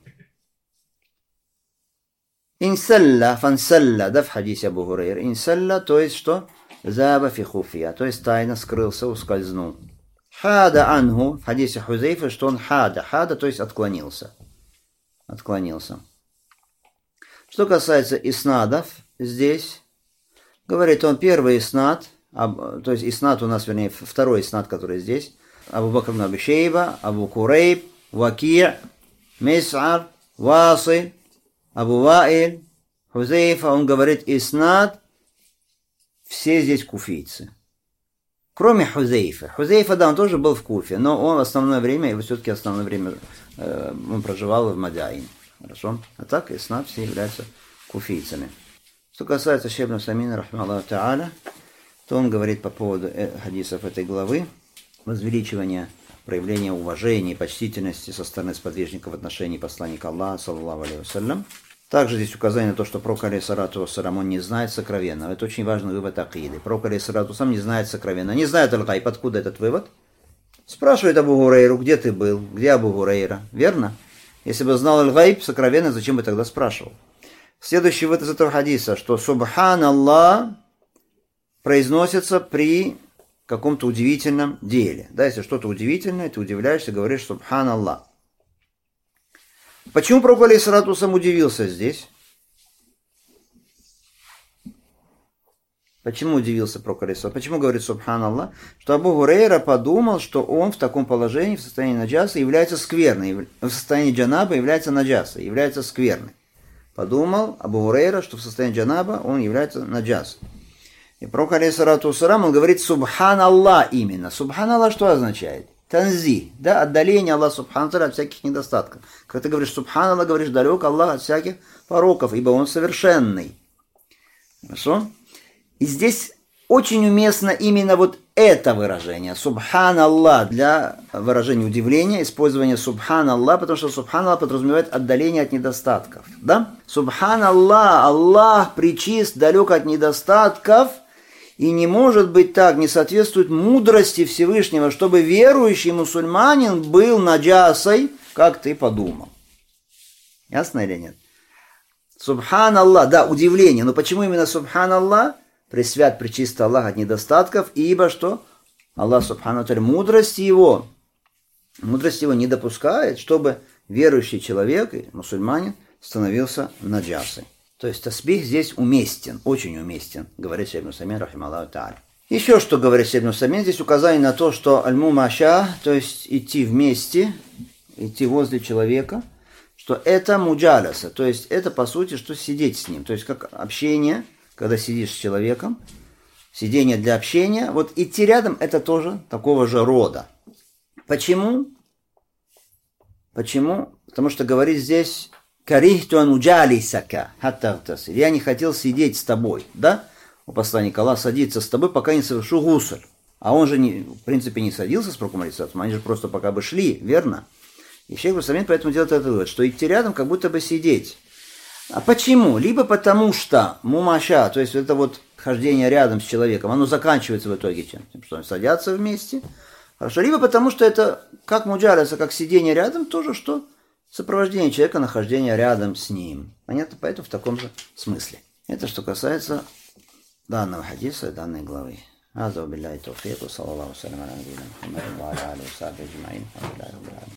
Speaker 1: Инсалла, фансалла, да, в хадисе Абу Хурайра. Инсалла, то есть что? Заба фи хуфия, то есть тайно скрылся, ускользнул. Хада анху, в хадисе Хузейфа, что он хада. Хада, то есть отклонился. Отклонился. Что касается иснадов, здесь говорит он, первый иснад, то есть иснад у нас, вернее, второй иснад, который здесь, Абу Бакр ибн Аби Шейба, Абу Курейб, Ваки', Мис'ар, Василь, Абу Ваиль, Хузейфа, он говорит, иснад, все здесь куфийцы. Кроме Хузейфа. Хузейфа, да, он тоже был в Куфе, но он в основное время, и все-таки основное время э, он проживал в Мадайне. Хорошо? А так иснад все являются куфийцами. Что касается Шейх ибн Усаймина, рахмаллаху та'аля, то он говорит по поводу хадисов этой главы, возвеличивания, проявления уважения и почтительности со стороны сподвижников в отношении посланника Аллаха, саллаллаху алейхи вассалям. Также здесь указание на то, что пророк алейхиссалату вассалям, он не знает сокровенного. Это очень важный вывод акиды. Пророк алейхиссалату вассалям не знает сокровенного. Не знает аль-гайб. Откуда этот вывод? Спрашивает Абу Гурейру, где ты был? Где Абу Гурейра? Верно? И Если бы знал аль-гайб, сокровенно, зачем бы тогда спрашивал? Следующий вывод из этого хадиса, что субханаллах произносится при каком-то удивительном деле. Да, если что-то удивительное, ты удивляешься, говоришь субханаллах. Почему пророк алейхиссалату вассалям удивился здесь? Почему удивился пророк алейхиссалату? Почему говорит субханаллах? Что Абу Гурейра подумал, что он в таком положении, в состоянии наджаса, является скверной, в состоянии джанаба является наджаса, является скверной. Подумал Абу Гурейра, что в состоянии джанаба он является наджасом. И пророк алейхиссалату вассалям, он говорит субханаллах именно. Субханаллах что означает? Танзи, да, отдаление Аллаха субхану от всяких недостатков. Когда ты говоришь субханаллах, говоришь далек Аллах от всяких пороков, ибо он совершенный. Хорошо? И здесь очень уместно именно вот это выражение, субханаллах, для выражения удивления, использование субханаллах, потому что субханаллах подразумевает отдаление от недостатков. Да? Субханаллах, Аллах пречист, далек от недостатков, и не может быть так, не соответствует мудрости Всевышнего, чтобы верующий мусульманин был наджасой, как ты подумал. Ясно или нет? Субханаллах, да, удивление, но почему именно субханаллах? Пресвят, пречист Аллах от недостатков, ибо что? Аллах субхану ва мудрость его, мудрость его не допускает, чтобы верующий человек, мусульманин, становился наджасой. То есть тасбих здесь уместен, очень уместен, говорит Шейх ибн Усаймин, рахималлаху та'аля. Еще что говорит Шейх ибн Усаймин, здесь указание на то, что аль-мумаша, то есть идти вместе, идти возле человека, что это муджаласа, то есть это по сути, что сидеть с ним, то есть как общение, когда сидишь с человеком, сидение для общения, вот идти рядом это тоже такого же рода. Почему? Почему? Потому что говорит здесь «карихту ануджалисака хаттартасиль». Я не хотел сидеть с тобой, да? У посланника Аллах садится с тобой, пока не совершу гусль. А он же, не, в принципе, не садился с пророком алейхиссалату, они же просто пока бы шли, верно? И шейх ибн Усаймин поэтому делает этот вывод, что идти рядом, как будто бы сидеть. А почему? Либо потому что мумаша, то есть это вот хождение рядом с человеком, оно заканчивается в итоге чем? Тем, что они садятся вместе. Хорошо. Либо потому что это как муджаласа, как сидение рядом, тоже что сопровождение человека, нахождение рядом с ним. Понятно? Поэтому в таком же смысле. Это что касается данного хадиса, данной главы. Аза билляхи тауфик, саллаллаху алейхи ва саллям.